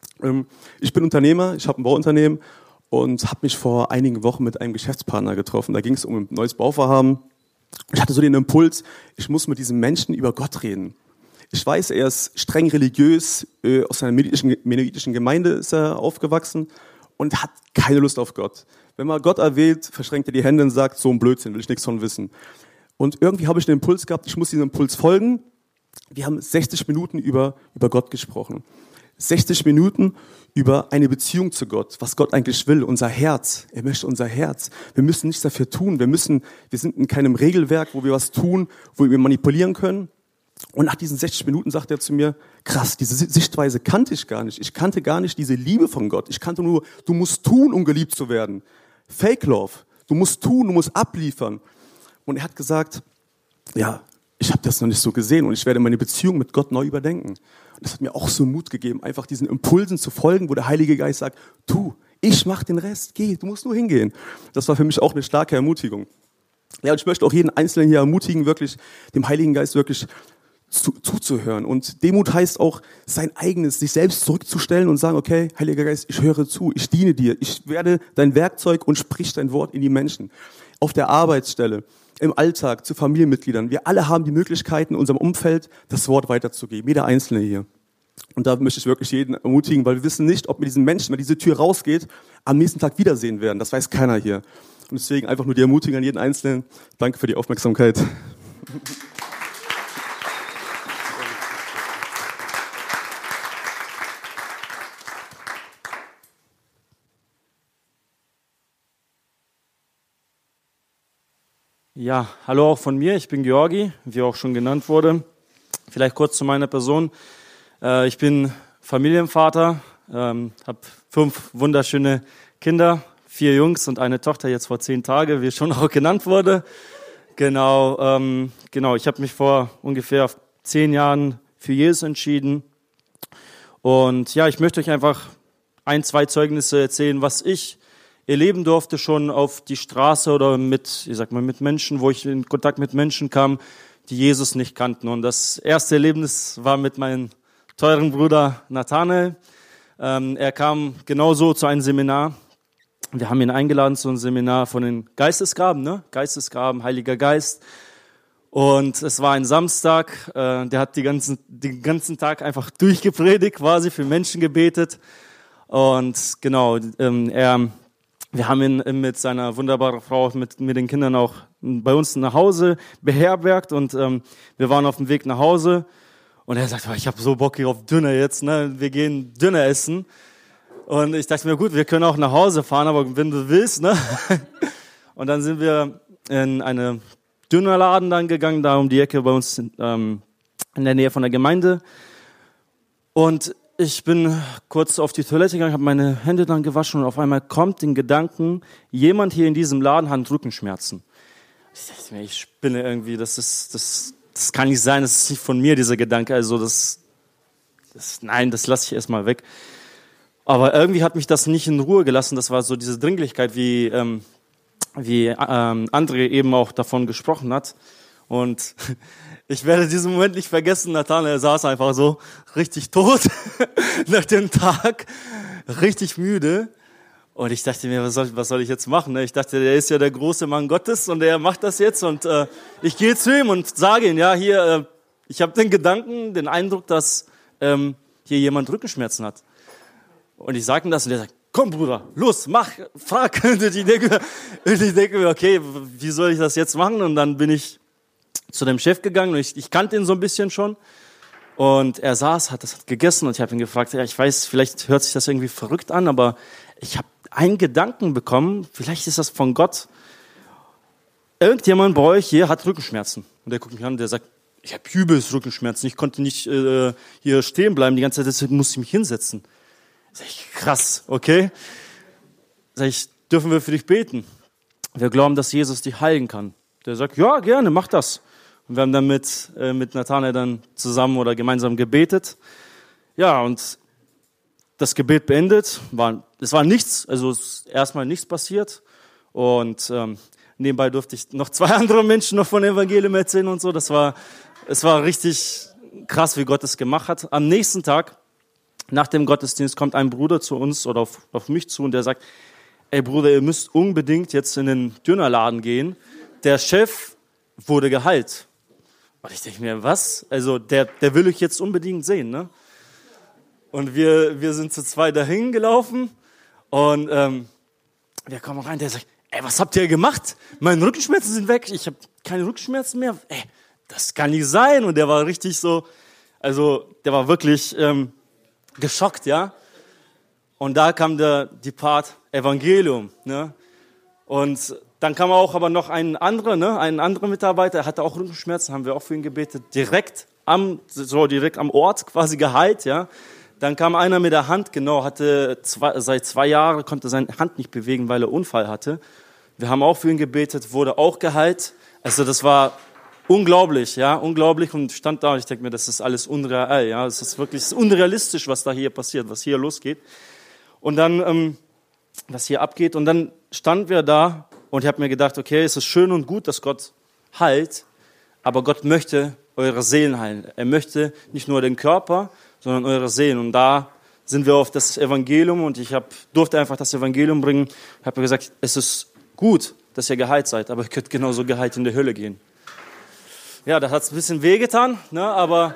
D: Ich bin Unternehmer, ich habe ein Bauunternehmen und habe mich vor einigen Wochen mit einem Geschäftspartner getroffen. Da ging es um ein neues Bauvorhaben. Ich hatte so den Impuls, ich muss mit diesem Menschen über Gott reden. Ich weiß, er ist streng religiös, äh, aus einer mennonitischen, mennonitischen Gemeinde ist er aufgewachsen und hat keine Lust auf Gott. Wenn man Gott erwählt, verschränkt er die Hände und sagt, so ein Blödsinn, will ich nichts von wissen. Und irgendwie habe ich den Impuls gehabt, ich muss diesem Impuls folgen. Wir haben sechzig Minuten über, über Gott gesprochen. sechzig Minuten über eine Beziehung zu Gott, was Gott eigentlich will, unser Herz. Er möchte unser Herz. Wir müssen nichts dafür tun. Wir müssen, wir sind in keinem Regelwerk, wo wir was tun, wo wir manipulieren können. Und nach diesen sechzig Minuten sagt er zu mir, krass, diese Sichtweise kannte ich gar nicht. Ich kannte gar nicht diese Liebe von Gott. Ich kannte nur, du musst tun, um geliebt zu werden. Fake Love. Du musst tun, du musst abliefern. Und er hat gesagt, ja, ich habe das noch nicht so gesehen und ich werde meine Beziehung mit Gott neu überdenken. Und das hat mir auch so Mut gegeben, einfach diesen Impulsen zu folgen, wo der Heilige Geist sagt, tu, ich mach den Rest, geh, du musst nur hingehen. Das war für mich auch eine starke Ermutigung. Ja, und ich möchte auch jeden Einzelnen hier ermutigen, wirklich dem Heiligen Geist wirklich zu, zuzuhören. Und Demut heißt auch, sein eigenes, sich selbst zurückzustellen und sagen, okay, Heiliger Geist, ich höre zu, ich diene dir, ich werde dein Werkzeug und sprich dein Wort in die Menschen. Auf der Arbeitsstelle, im Alltag, zu Familienmitgliedern. Wir alle haben die Möglichkeiten, in unserem Umfeld das Wort weiterzugeben, jeder Einzelne hier. Und da möchte ich wirklich jeden ermutigen, weil wir wissen nicht, ob mit diesen Menschen, wenn diese Tür rausgeht, am nächsten Tag wiedersehen werden. Das weiß keiner hier. Und deswegen einfach nur die Ermutigung an jeden Einzelnen. Danke für die Aufmerksamkeit.
E: Ja, hallo auch von mir, ich bin Georgi, wie auch schon genannt wurde. Vielleicht kurz zu meiner Person. Äh, ich bin Familienvater, ähm, habe fünf wunderschöne Kinder, vier Jungs und eine Tochter, jetzt vor zehn Tagen, wie schon auch genannt wurde. Genau, ähm, genau. Ich habe mich vor ungefähr zehn Jahren für Jesus entschieden. Und ja, ich möchte euch einfach ein, zwei Zeugnisse erzählen, was ich erleben durfte schon auf die Straße oder mit, ich sag mal, mit Menschen, wo ich in Kontakt mit Menschen kam, die Jesus nicht kannten. Und das erste Erlebnis war mit meinem teuren Bruder Nathanael. Ähm, er kam genauso zu einem Seminar. Wir haben ihn eingeladen zu einem Seminar von den Geistesgaben, ne? Geistesgaben, Heiliger Geist. Und es war ein Samstag. Äh, der hat die ganzen, den ganzen Tag einfach durchgepredigt, quasi für Menschen gebetet. Und genau, ähm, er Wir haben ihn mit seiner wunderbaren Frau, mit, mit den Kindern auch bei uns nach Hause beherbergt und ähm, wir waren auf dem Weg nach Hause und er sagte, ich habe so Bock hier auf Döner jetzt, ne? Wir gehen Döner essen. Und ich dachte mir, gut, wir können auch nach Hause fahren, aber wenn du willst, ne? Und dann sind wir in eine Dönerladen dann gegangen, da um die Ecke bei uns ähm, in der Nähe von der Gemeinde. Und ich bin kurz auf die Toilette gegangen, habe meine Hände dann gewaschen und auf einmal kommt den Gedanken, jemand hier in diesem Laden hat Rückenschmerzen. Ich dachte mir, ich spinne irgendwie, das ist, das, das kann nicht sein, das ist nicht von mir, dieser Gedanke. Also das, das nein, das lasse ich erstmal weg. Aber irgendwie hat mich das nicht in Ruhe gelassen. Das war so diese Dringlichkeit, wie, ähm, wie ähm, André eben auch davon gesprochen hat. Und ich werde diesen Moment nicht vergessen. Nathanael saß einfach so richtig tot nach dem Tag, richtig müde. Und ich dachte mir, was soll, was soll ich jetzt machen? Ich dachte, der ist ja der große Mann Gottes und der macht das jetzt. Und äh, ich gehe zu ihm und sage ihm, ja, hier, äh, ich habe den Gedanken, den Eindruck, dass ähm, hier jemand Rückenschmerzen hat. Und ich sage ihm das und der sagt, komm Bruder, los, mach, frag. Und ich denke, ich denke mir, okay, wie soll ich das jetzt machen? Und dann bin ich zu dem Chef gegangen und ich, ich kannte ihn so ein bisschen schon. Und er saß, hat das hat gegessen und ich habe ihn gefragt, ja, ich weiß, vielleicht hört sich das irgendwie verrückt an, aber ich habe einen Gedanken bekommen, vielleicht ist das von Gott. Irgendjemand bei euch hier hat Rückenschmerzen. Und der guckt mich an und der sagt, ich habe übelst Rückenschmerzen, ich konnte nicht äh, hier stehen bleiben die ganze Zeit, deswegen musste ich mich hinsetzen. Sag ich, krass, okay. Sag ich, dürfen wir für dich beten? Wir glauben, dass Jesus dich heilen kann. Der sagt, ja, gerne, mach das. Und wir haben dann mit, äh, mit Nathanael dann zusammen oder gemeinsam gebetet. Ja, und das Gebet beendet. War, es war nichts, also erstmal nichts passiert. Und ähm, nebenbei durfte ich noch zwei andere Menschen noch von Evangelium erzählen und so. Das war, es war richtig krass, wie Gott es gemacht hat. Am nächsten Tag, nach dem Gottesdienst, kommt ein Bruder zu uns oder auf, auf mich zu und der sagt, ey Bruder, ihr müsst unbedingt jetzt in den Dönerladen gehen. Der Chef wurde geheilt. Und ich denke mir, was? Also der, der will ich jetzt unbedingt sehen, ne? Und wir, wir sind zu zweit dahin gelaufen und ähm, wir kommen rein, der sagt, ey, was habt ihr gemacht? Meine Rückenschmerzen sind weg, ich habe keine Rückenschmerzen mehr. Ey, das kann nicht sein. Und der war richtig so, also der war wirklich ähm, geschockt, ja. Und da kam der, die Part Evangelium, ne? Und dann kam auch aber noch ein anderer, ne, ein anderer Mitarbeiter, er hatte auch Rückenschmerzen, haben wir auch für ihn gebetet, direkt am, so direkt am Ort quasi geheilt, ja. Dann kam einer mit der Hand, genau, hatte zwei, seit zwei Jahren, konnte seine Hand nicht bewegen, weil er Unfall hatte. Wir haben auch für ihn gebetet, wurde auch geheilt. Also das war unglaublich, ja, unglaublich und stand da und ich denke mir, das ist alles unreal, ja, es ist wirklich es ist unrealistisch, was da hier passiert, was hier losgeht. Und dann, ähm, was hier abgeht und dann standen wir da und ich habe mir gedacht, okay, es ist schön und gut, dass Gott heilt, aber Gott möchte eure Seelen heilen. Er möchte nicht nur den Körper, sondern eure Seelen. Und da sind wir auf das Evangelium und ich hab, durfte einfach das Evangelium bringen. Ich habe gesagt, es ist gut, dass ihr geheilt seid, aber ihr könnt genauso geheilt in die Hölle gehen. Ja, da hat es ein bisschen wehgetan, ne, aber,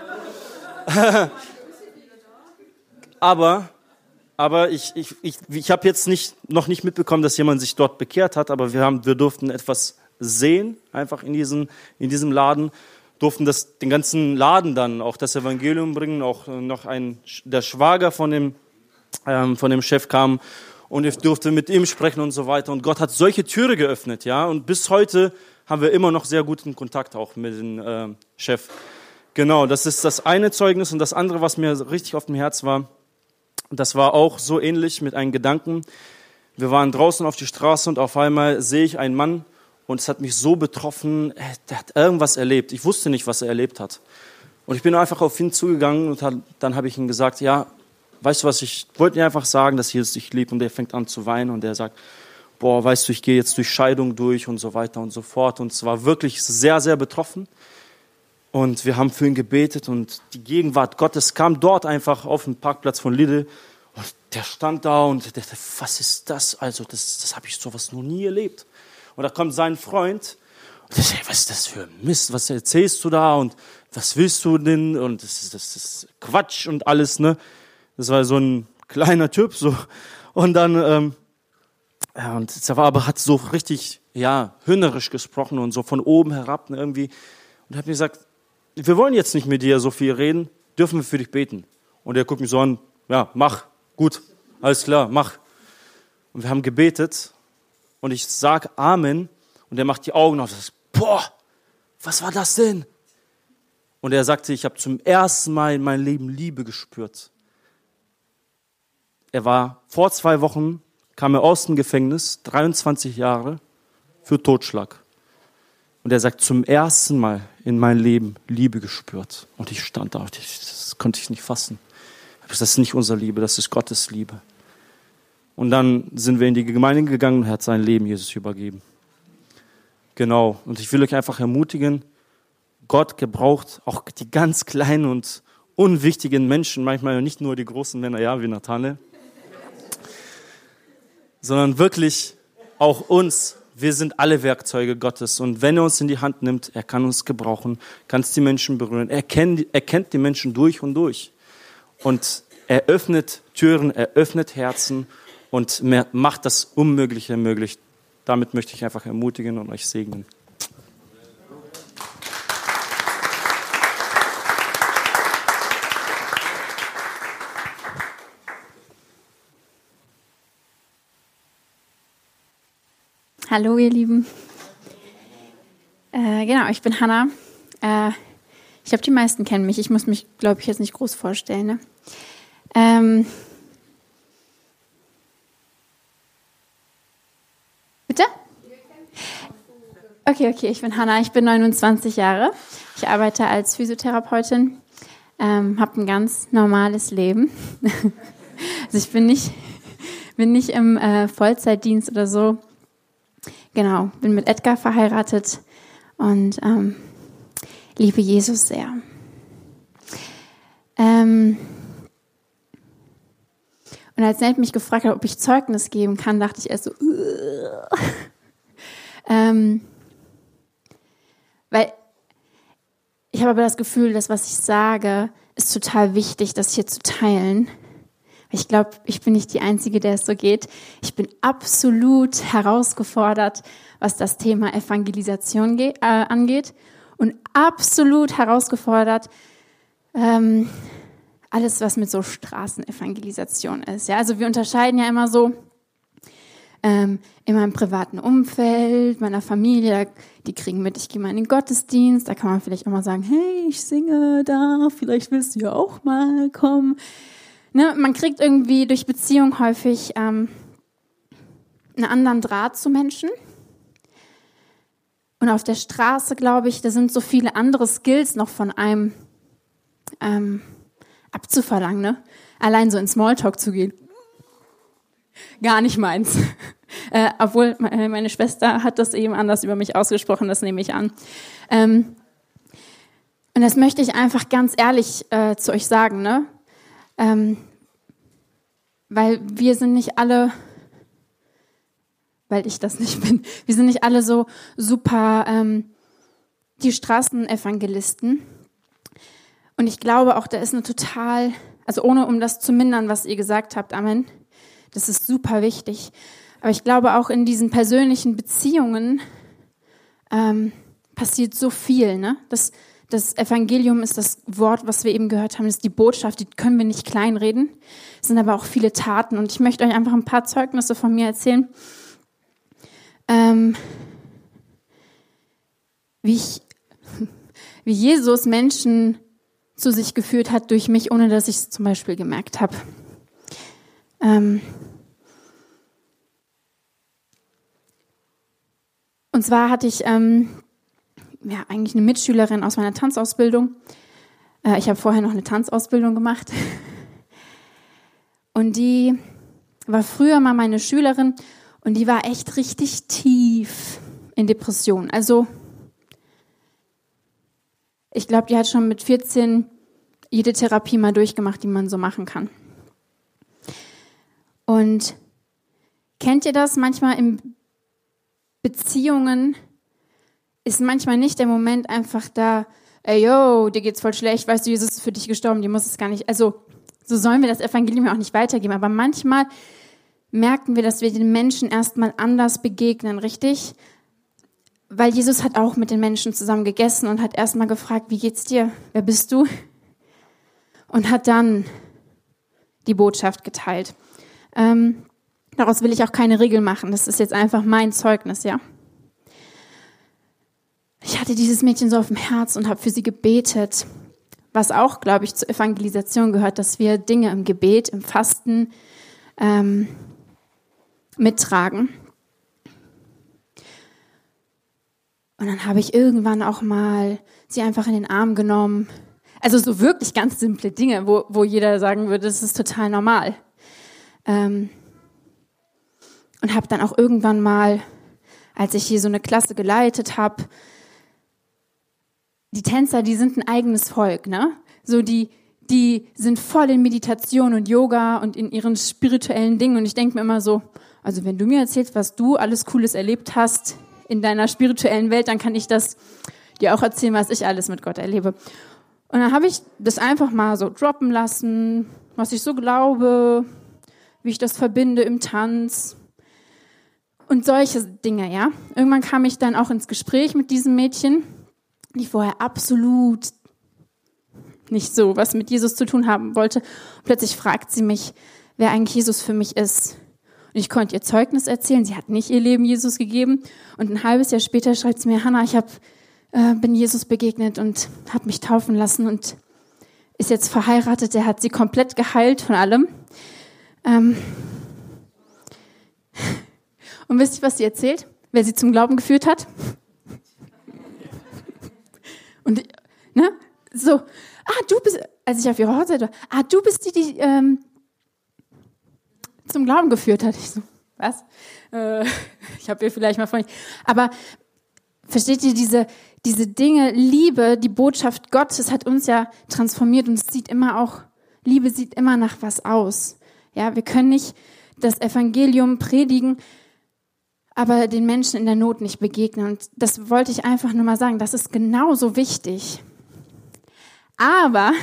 E: aber, aber ich, ich, ich, ich habe jetzt nicht, noch nicht mitbekommen, dass jemand sich dort bekehrt hat, aber wir, haben, wir durften etwas sehen, einfach in, diesen, in diesem Laden, durften das, den ganzen Laden dann auch das Evangelium bringen, auch noch ein, der Schwager von dem, ähm, von dem Chef kam und ich durfte mit ihm sprechen und so weiter und Gott hat solche Türe geöffnet, ja, und bis heute haben wir immer noch sehr guten Kontakt auch mit dem äh, Chef. Genau, das ist das eine Zeugnis und das andere, was mir richtig auf dem Herz war, das war auch so ähnlich mit einem Gedanken. Wir waren draußen auf die Straße und auf einmal sehe ich einen Mann, und es hat mich so betroffen, der hat irgendwas erlebt. Ich wusste nicht, was er erlebt hat. Und ich bin einfach auf ihn zugegangen und hat, dann habe ich ihm gesagt, ja, weißt du was, ich wollte dir einfach sagen, dass Jesus dich liebt. Und er fängt an zu weinen und er sagt, boah, weißt du, ich gehe jetzt durch Scheidung durch und so weiter und so fort. Und es war wirklich sehr, sehr betroffen. Und wir haben für ihn gebetet und die Gegenwart Gottes kam dort einfach auf dem Parkplatz von Lidl. Und der stand da und der dachte, was ist das? Also das, das habe ich sowas noch nie erlebt. Und da kommt sein Freund und ich sage, was ist das für Mist, was erzählst du da und was willst du denn und das ist, das ist Quatsch und alles, ne? Das war so ein kleiner Typ, so. Und dann, ähm, ja, und er war aber, hat so richtig, ja, höhnerisch gesprochen und so von oben herab, ne, irgendwie. Und er hat mir gesagt, wir wollen jetzt nicht mit dir so viel reden, dürfen wir für dich beten? Und er guckt mich so an, ja, mach, gut, alles klar, mach. Und wir haben gebetet. Und ich sage Amen und er macht die Augen auf und sagt, boah, was war das denn? Und er sagte, ich habe zum ersten Mal in meinem Leben Liebe gespürt. Er war vor zwei Wochen, kam er aus dem Gefängnis, dreiundzwanzig Jahre, für Totschlag. Und er sagt, zum ersten Mal in meinem Leben Liebe gespürt. Und ich stand da, und ich, das konnte ich nicht fassen. Das ist nicht unsere Liebe, das ist Gottes Liebe. Und dann sind wir in die Gemeinde gegangen und er hat sein Leben Jesus übergeben. Genau. Und ich will euch einfach ermutigen, Gott gebraucht auch die ganz kleinen und unwichtigen Menschen, manchmal nicht nur die großen Männer, ja, wie Nathanael, sondern wirklich auch uns. Wir sind alle Werkzeuge Gottes. Und wenn er uns in die Hand nimmt, er kann uns gebrauchen, kann es die Menschen berühren. Er kennt, er kennt die Menschen durch und durch. Und er öffnet Türen, er öffnet Herzen und macht das Unmögliche möglich. Damit möchte ich einfach ermutigen und euch segnen.
F: Hallo ihr Lieben. Äh, genau, ich bin Hannah. Äh, ich glaube, die meisten kennen mich. Ich muss mich, glaube ich, jetzt nicht groß vorstellen. Ne? Ähm, Bitte? Okay, okay, ich bin Hannah, ich bin neunundzwanzig Jahre. Ich arbeite als Physiotherapeutin, ähm, habe ein ganz normales Leben. Also ich bin nicht, bin nicht im äh, Vollzeitdienst oder so. Genau, bin mit Edgar verheiratet und ähm, liebe Jesus sehr. Ähm, und als Ned mich gefragt hat, ob ich Zeugnis geben kann, dachte ich erst so, ähm, weil ich habe aber das Gefühl, dass was ich sage, ist total wichtig, das hier zu teilen. Ich glaube, ich bin nicht die Einzige, der es so geht. Ich bin absolut herausgefordert, was das Thema Evangelisation ge- äh, angeht und absolut herausgefordert, ähm, alles, was mit so Straßenevangelisation ist. Ja, also wir unterscheiden ja immer so, ähm, in meinem privaten Umfeld, meiner Familie, die kriegen mit, ich gehe mal in den Gottesdienst, da kann man vielleicht auch mal sagen, hey, ich singe da, vielleicht willst du ja auch mal kommen. Ne, man kriegt irgendwie durch Beziehung häufig ähm, einen anderen Draht zu Menschen. Und auf der Straße, glaube ich, da sind so viele andere Skills noch von einem ähm, abzuverlangen, ne? Allein so in Smalltalk zu gehen. Gar nicht meins. Äh, obwohl, meine Schwester hat das eben anders über mich ausgesprochen, das nehme ich an. Ähm, und das möchte ich einfach ganz ehrlich äh, zu euch sagen, ne? Ähm, weil wir sind nicht alle, weil ich das nicht bin, wir sind nicht alle so super ähm, die Straßenevangelisten. Und ich glaube auch, da ist eine total, also ohne um das zu mindern, was ihr gesagt habt, Amen, das ist super wichtig. Aber ich glaube auch in diesen persönlichen Beziehungen ähm, passiert so viel. Ne? Das, das Evangelium ist das Wort, was wir eben gehört haben, das ist die Botschaft, die können wir nicht kleinreden. Es sind aber auch viele Taten. Und ich möchte euch einfach ein paar Zeugnisse von mir erzählen, ähm, wie, ich, wie Jesus Menschen zu sich geführt hat durch mich, ohne dass ich es zum Beispiel gemerkt habe. Ähm, Und zwar hatte ich ähm, ja, eigentlich eine Mitschülerin aus meiner Tanzausbildung. Äh, ich habe vorher noch eine Tanzausbildung gemacht. Und die war früher mal meine Schülerin und die war echt richtig tief in Depression. Also ich glaube, die hat schon mit vierzehn jede Therapie mal durchgemacht, die man so machen kann. Und kennt ihr das manchmal im Beziehungen ist manchmal nicht der Moment einfach da, ey, yo, dir geht's voll schlecht, weißt du, Jesus ist für dich gestorben, dir muss es gar nicht, also so sollen wir das Evangelium auch nicht weitergeben, aber manchmal merken wir, dass wir den Menschen erstmal anders begegnen, richtig? Weil Jesus hat auch mit den Menschen zusammen gegessen und hat erstmal gefragt, wie geht's dir, wer bist du? Und hat dann die Botschaft geteilt. Ähm, Daraus will ich auch keine Regel machen. Das ist jetzt einfach mein Zeugnis, ja. Ich hatte dieses Mädchen so auf dem Herz und habe für sie gebetet. Was auch, glaube ich, zur Evangelisation gehört, dass wir Dinge im Gebet, im Fasten ähm, mittragen. Und dann habe ich irgendwann auch mal sie einfach in den Arm genommen. Also so wirklich ganz simple Dinge, wo, wo jeder sagen würde, das ist total normal. Ähm, Und habe dann auch irgendwann mal, als ich hier so eine Klasse geleitet habe, die Tänzer, die sind ein eigenes Volk, ne? So die, die sind voll in Meditation und Yoga und in ihren spirituellen Dingen. Und ich denke mir immer so, also wenn du mir erzählst, was du alles Cooles erlebt hast in deiner spirituellen Welt, dann kann ich das dir auch erzählen, was ich alles mit Gott erlebe. Und dann habe ich das einfach mal so droppen lassen, was ich so glaube, wie ich das verbinde im Tanz. Und solche Dinge, ja. Irgendwann kam ich dann auch ins Gespräch mit diesem Mädchen, die vorher absolut nicht so was mit Jesus zu tun haben wollte. Und plötzlich fragt sie mich, wer eigentlich Jesus für mich ist. Und ich konnte ihr Zeugnis erzählen. Sie hat nicht ihr Leben Jesus gegeben. Und ein halbes Jahr später schreibt sie mir, Hannah, ich hab, äh, bin Jesus begegnet und habe mich taufen lassen und ist jetzt verheiratet. Der hat sie komplett geheilt von allem. Ähm... Und wisst ihr, was sie erzählt? Wer sie zum Glauben geführt hat? Und, ne, so, ah, du bist, als ich auf ihrer Hochzeit war, ah, du bist die, die ähm, zum Glauben geführt hat. Ich so, was? Äh, ich habe ihr vielleicht mal von, aber versteht ihr diese, diese Dinge, Liebe, die Botschaft Gottes hat uns ja transformiert und es sieht immer auch, Liebe sieht immer nach was aus. Ja, wir können nicht das Evangelium predigen, aber den Menschen in der Not nicht begegnen. Und das wollte ich einfach nur mal sagen, das ist genauso wichtig. Aber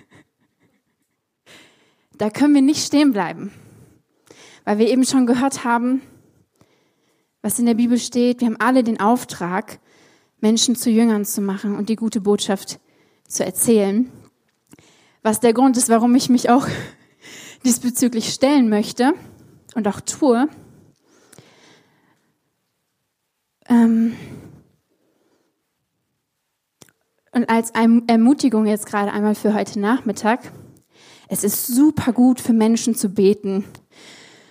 F: da können wir nicht stehen bleiben, weil wir eben schon gehört haben, was in der Bibel steht. Wir haben alle den Auftrag, Menschen zu Jüngern zu machen und die gute Botschaft zu erzählen. Was der Grund ist, warum ich mich auch diesbezüglich stellen möchte und auch tue. Ähm und als Ermutigung jetzt gerade einmal für heute Nachmittag, es ist super gut für Menschen zu beten,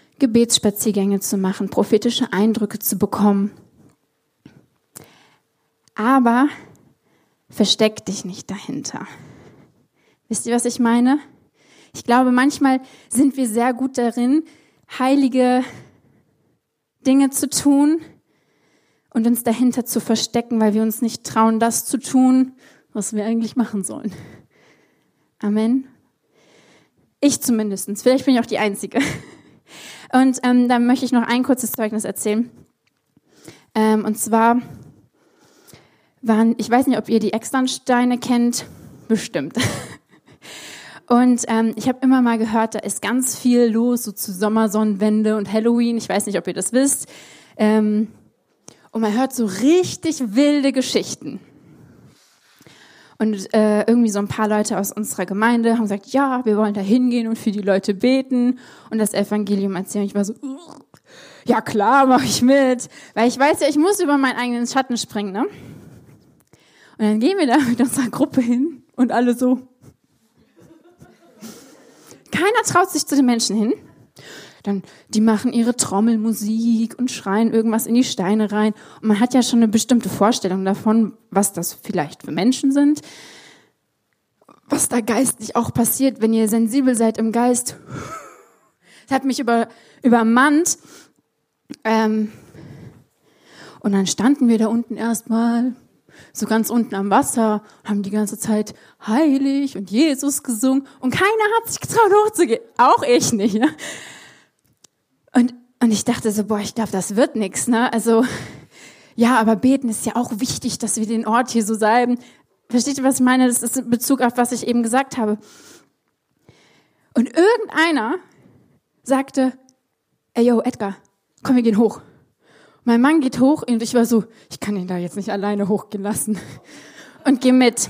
F: Gebetsspaziergänge zu machen, prophetische Eindrücke zu bekommen. Aber versteck dich nicht dahinter. Wisst ihr, was ich meine? Ich glaube, manchmal sind wir sehr gut darin, heilige Dinge zu tun und uns dahinter zu verstecken, weil wir uns nicht trauen, das zu tun, was wir eigentlich machen sollen. Amen. Ich zumindest. Vielleicht bin ich auch die Einzige. Und ähm, dann möchte ich noch ein kurzes Zeugnis erzählen. Ähm, und zwar waren, ich weiß nicht, ob ihr die Externsteine kennt, bestimmt. Und ähm, ich habe immer mal gehört, da ist ganz viel los, so zu Sommersonnenwende und Halloween. Ich weiß nicht, ob ihr das wisst. Ähm, und man hört so richtig wilde Geschichten. Und äh, irgendwie so ein paar Leute aus unserer Gemeinde haben gesagt, ja, wir wollen da hingehen und für die Leute beten und das Evangelium erzählen. Ich war so, ja klar, mache ich mit. Weil ich weiß ja, ich muss über meinen eigenen Schatten springen, ne? Und dann gehen wir da mit unserer Gruppe hin und alle so. Keiner traut sich zu den Menschen hin. Dann, die machen ihre Trommelmusik und schreien irgendwas in die Steine rein. Und man hat ja schon eine bestimmte Vorstellung davon, was das vielleicht für Menschen sind. Was da geistlich auch passiert, wenn ihr sensibel seid im Geist. Das hat mich über, übermannt. Ähm, und dann standen wir da unten erstmal, so ganz unten am Wasser, haben die ganze Zeit heilig und Jesus gesungen. Und keiner hat sich getraut hochzugehen. Auch ich nicht, ne? Und, und ich dachte so, boah, ich glaube, das wird nichts, ne? Also, ja, aber beten ist ja auch wichtig, dass wir den Ort hier so salben. Versteht ihr, was ich meine? Das ist in Bezug auf, was ich eben gesagt habe. Und irgendeiner sagte, ey, yo, Edgar, komm, wir gehen hoch. Mein Mann geht hoch und ich war so, ich kann ihn da jetzt nicht alleine hochgehen lassen. Und geh mit.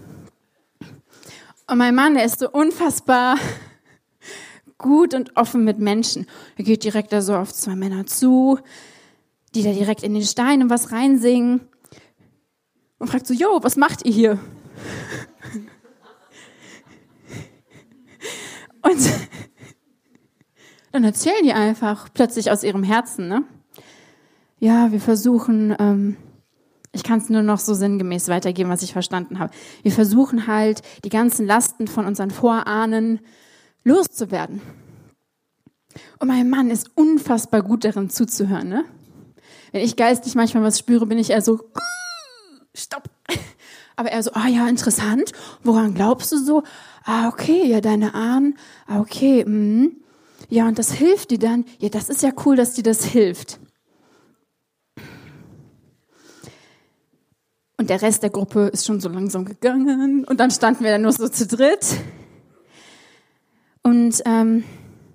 F: Und mein Mann, der ist so unfassbar gut und offen mit Menschen. Er geht direkt da so auf zwei Männer zu, die da direkt in den Steinen was reinsingen und fragt so, jo, was macht ihr hier? Und dann erzählen die einfach plötzlich aus ihrem Herzen, ne? Ja, wir versuchen, ähm, ich kann es nur noch so sinngemäß weitergeben, was ich verstanden habe. Wir versuchen halt, die ganzen Lasten von unseren Vorahnen loszuwerden. Und mein Mann ist unfassbar gut darin zuzuhören, ne? Wenn ich geistig manchmal was spüre, bin ich eher so, stopp. Aber er so, ah ja, interessant. Woran glaubst du so? Ah, okay, ja, deine Ahnen. Ah, okay, mh. Ja, und das hilft dir dann. Ja, das ist ja cool, dass dir das hilft. Und der Rest der Gruppe ist schon so langsam gegangen. Und dann standen wir dann nur so zu dritt. Und ähm,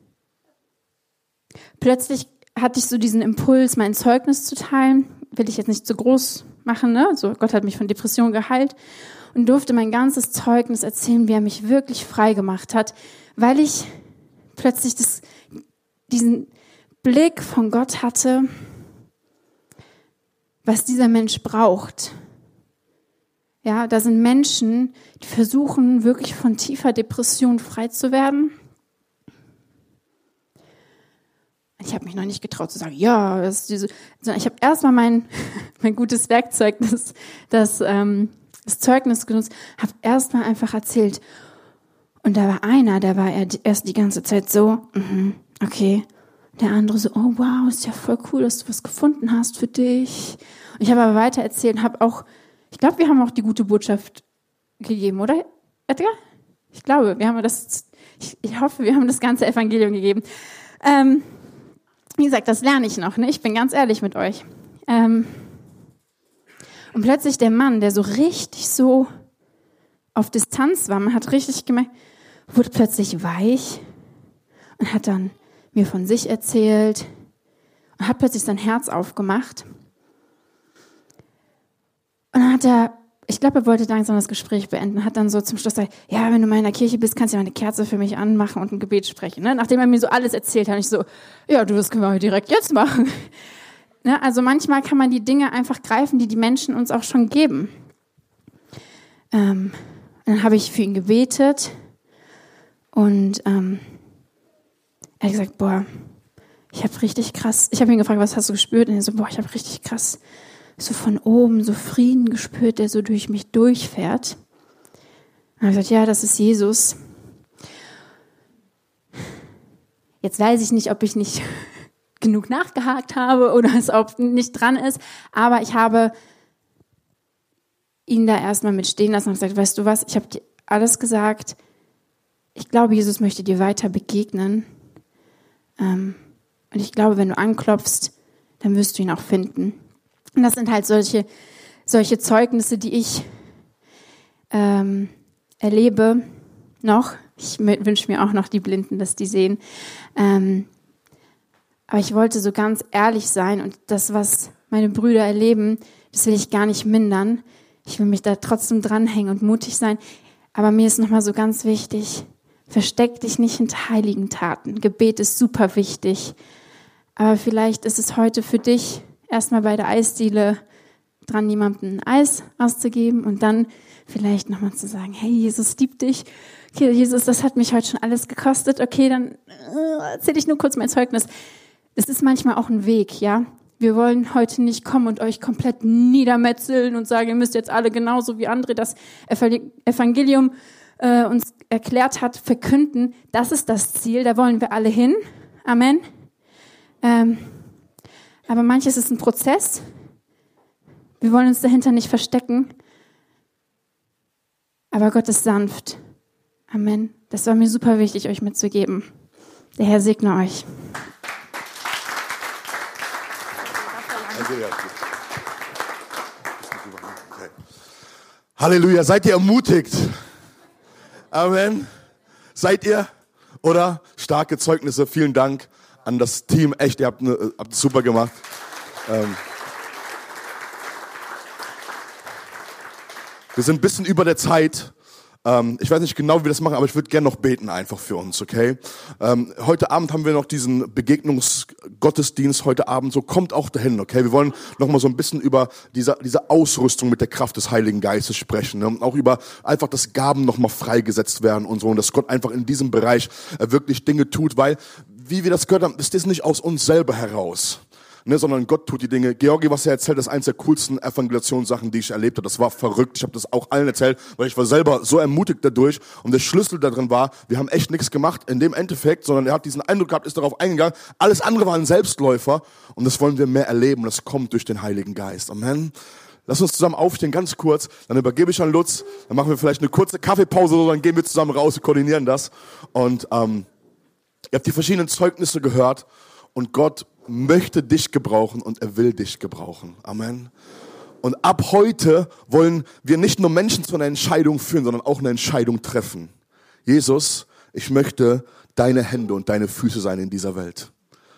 F: plötzlich hatte ich so diesen Impuls, mein Zeugnis zu teilen. Will ich jetzt nicht zu groß machen, ne? So, Gott hat mich von Depressionen geheilt. Und durfte mein ganzes Zeugnis erzählen, wie er mich wirklich frei gemacht hat. Weil ich plötzlich das, diesen Blick von Gott hatte, was dieser Mensch braucht. Ja, da sind Menschen, die versuchen, wirklich von tiefer Depression frei zu werden. Ich habe mich noch nicht getraut zu sagen, ja, das ist diese, sondern ich habe erstmal mein, mein gutes Werkzeug, das, das, ähm, das Zeugnis genutzt, habe erstmal einfach erzählt. Und da war einer, der war erst die ganze Zeit so, mm, okay. Der andere so, oh wow, ist ja voll cool, dass du was gefunden hast für dich. Und ich habe aber weiter erzählt und habe auch, ich glaube, wir haben auch die gute Botschaft gegeben, oder, Edgar? Ich glaube, wir haben das, ich, ich hoffe, wir haben das ganze Evangelium gegeben. Ähm, wie gesagt, das lerne ich noch, ne? Ich bin ganz ehrlich mit euch. Ähm, und plötzlich der Mann, der so richtig so auf Distanz war, man hat richtig gemerkt, wurde plötzlich weich und hat dann mir von sich erzählt und hat plötzlich sein Herz aufgemacht. Und dann hat er, ich glaube, er wollte langsam das Gespräch beenden, hat dann so zum Schluss gesagt, ja, wenn du mal in der Kirche bist, kannst du ja mal eine Kerze für mich anmachen und ein Gebet sprechen. Ne? Nachdem er mir so alles erzählt hat, ich so, ja, du, das können wir direkt jetzt machen. Ne? Also manchmal kann man die Dinge einfach greifen, die die Menschen uns auch schon geben. Ähm, dann habe ich für ihn gebetet und ähm, er hat gesagt, boah, ich habe richtig krass, ich habe ihn gefragt, was hast du gespürt? Und er so, boah, ich habe richtig krass so von oben so Frieden gespürt, der so durch mich durchfährt. Und habe gesagt, ja, das ist Jesus. Jetzt weiß ich nicht, ob ich nicht genug nachgehakt habe oder es ob nicht dran ist, aber ich habe ihn da erstmal mit stehen lassen und gesagt, weißt du was, ich habe dir alles gesagt. Ich glaube, Jesus möchte dir weiter begegnen. Ähm, und ich glaube, wenn du anklopfst, dann wirst du ihn auch finden. Und das sind halt solche, solche Zeugnisse, die ich ähm, erlebe noch. Ich wünsche mir auch noch die Blinden, dass die sehen. Ähm, aber ich wollte so ganz ehrlich sein und das, was meine Brüder erleben, das will ich gar nicht mindern. Ich will mich da trotzdem dranhängen und mutig sein. Aber mir ist nochmal so ganz wichtig, versteck dich nicht hinter heiligen Taten. Gebet ist super wichtig. Aber vielleicht ist es heute für dich, erstmal bei der Eisdiele dran, jemandem ein Eis auszugeben und dann vielleicht nochmal zu sagen, hey, Jesus liebt dich. Okay, Jesus, das hat mich heute schon alles gekostet. Okay, dann äh, erzähle ich nur kurz mein Zeugnis. Es ist manchmal auch ein Weg, ja. Wir wollen heute nicht kommen und euch komplett niedermetzeln und sagen, ihr müsst jetzt alle genauso wie André das Evangelium äh, uns erklärt hat, verkünden. Das ist das Ziel, da wollen wir alle hin. Amen. Ähm, aber manches ist ein Prozess. Wir wollen uns dahinter nicht verstecken. Aber Gott ist sanft. Amen. Das war mir super wichtig, euch mitzugeben. Der Herr segne euch.
G: Okay. Halleluja, seid ihr ermutigt? Amen. Seid ihr? Oder? Starke Zeugnisse, vielen Dank an das Team. Echt, ihr habt, ne, habt es super gemacht. Ähm Wir sind ein bisschen über der Zeit. Ähm, ich weiß nicht genau, wie wir das machen, aber ich würde gerne noch beten einfach für uns, okay? Ähm, heute Abend haben wir noch diesen Begegnungsgottesdienst heute Abend, so kommt auch dahin, okay? Wir wollen noch mal so ein bisschen über diese, diese Ausrüstung mit der Kraft des Heiligen Geistes sprechen, ne? Und auch über einfach, dass Gaben noch mal freigesetzt werden und so und dass Gott einfach in diesem Bereich äh, wirklich Dinge tut, weil, wie wir das gehört haben, ist das nicht aus uns selber heraus. Ne, sondern Gott tut die Dinge. Georgi, was er erzählt, ist eins der coolsten Evangelisationssachen, die ich erlebt habe. Das war verrückt. Ich habe das auch allen erzählt, weil ich war selber so ermutigt dadurch. Und der Schlüssel da drin war, wir haben echt nichts gemacht in dem Endeffekt, sondern er hat diesen Eindruck gehabt, ist darauf eingegangen. Alles andere waren Selbstläufer. Und das wollen wir mehr erleben. Das kommt durch den Heiligen Geist. Amen. Lass uns zusammen aufstehen, ganz kurz. Dann übergebe ich an Lutz. Dann machen wir vielleicht eine kurze Kaffeepause, so, dann gehen wir zusammen raus und koordinieren das. Und ähm, ihr habt die verschiedenen Zeugnisse gehört. Und Gott möchte dich gebrauchen und er will dich gebrauchen. Amen. Und ab heute wollen wir nicht nur Menschen zu einer Entscheidung führen, sondern auch eine Entscheidung treffen. Jesus, ich möchte deine Hände und deine Füße sein in dieser Welt.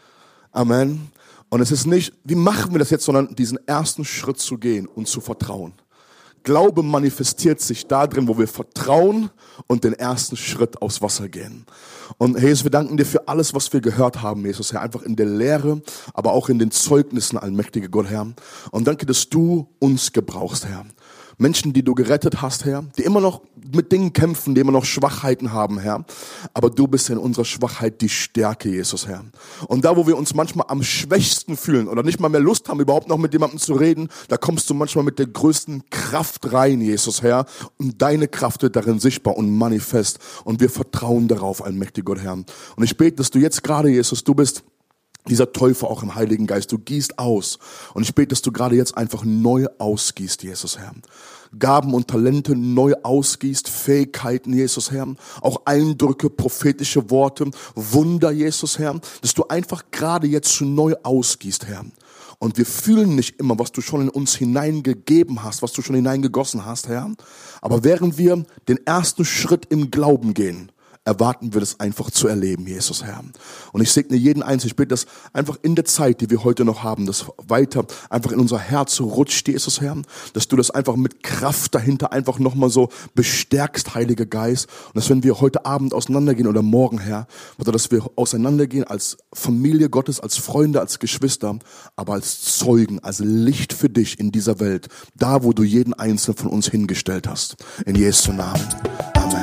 G: Amen. Und es ist nicht, wie machen wir das jetzt, sondern diesen ersten Schritt zu gehen und zu vertrauen. Glaube manifestiert sich da drin, wo wir vertrauen und den ersten Schritt aufs Wasser gehen. Und Jesus, wir danken dir für alles, was wir gehört haben, Jesus, Herr, einfach in der Lehre, aber auch in den Zeugnissen, allmächtige Gott, Herr. Und danke, dass du uns gebrauchst, Herr. Menschen, die du gerettet hast, Herr, die immer noch mit Dingen kämpfen, die immer noch Schwachheiten haben, Herr. Aber du bist in unserer Schwachheit die Stärke, Jesus, Herr. Und da, wo wir uns manchmal am schwächsten fühlen oder nicht mal mehr Lust haben, überhaupt noch mit jemandem zu reden, da kommst du manchmal mit der größten Kraft rein, Jesus, Herr. Und deine Kraft wird darin sichtbar und manifest. Und wir vertrauen darauf, allmächtiger Gott, Herr. Und ich bete, dass du jetzt gerade, Jesus, du bist dieser Täufer auch im Heiligen Geist. Du gießt aus. Und ich bete, dass du gerade jetzt einfach neu ausgießt, Jesus, Herr. Gaben und Talente neu ausgießt, Fähigkeiten, Jesus, Herr. Auch Eindrücke, prophetische Worte, Wunder, Jesus, Herr. Dass du einfach gerade jetzt neu ausgießt, Herr. Und wir fühlen nicht immer, was du schon in uns hineingegeben hast, was du schon hineingegossen hast, Herr. Aber während wir den ersten Schritt im Glauben gehen, erwarten wir das einfach zu erleben, Jesus, Herr. Und ich segne jeden Einzelnen. Ich bitte, dass einfach in der Zeit, die wir heute noch haben, das weiter einfach in unser Herz rutscht, Jesus, Herr. Dass du das einfach mit Kraft dahinter einfach nochmal so bestärkst, Heiliger Geist. Und dass wenn wir heute Abend auseinandergehen oder morgen, Herr, dass wir auseinandergehen als Familie Gottes, als Freunde, als Geschwister, aber als Zeugen, als Licht für dich in dieser Welt. Da, wo du jeden Einzelnen von uns hingestellt hast. In Jesu Namen. Amen.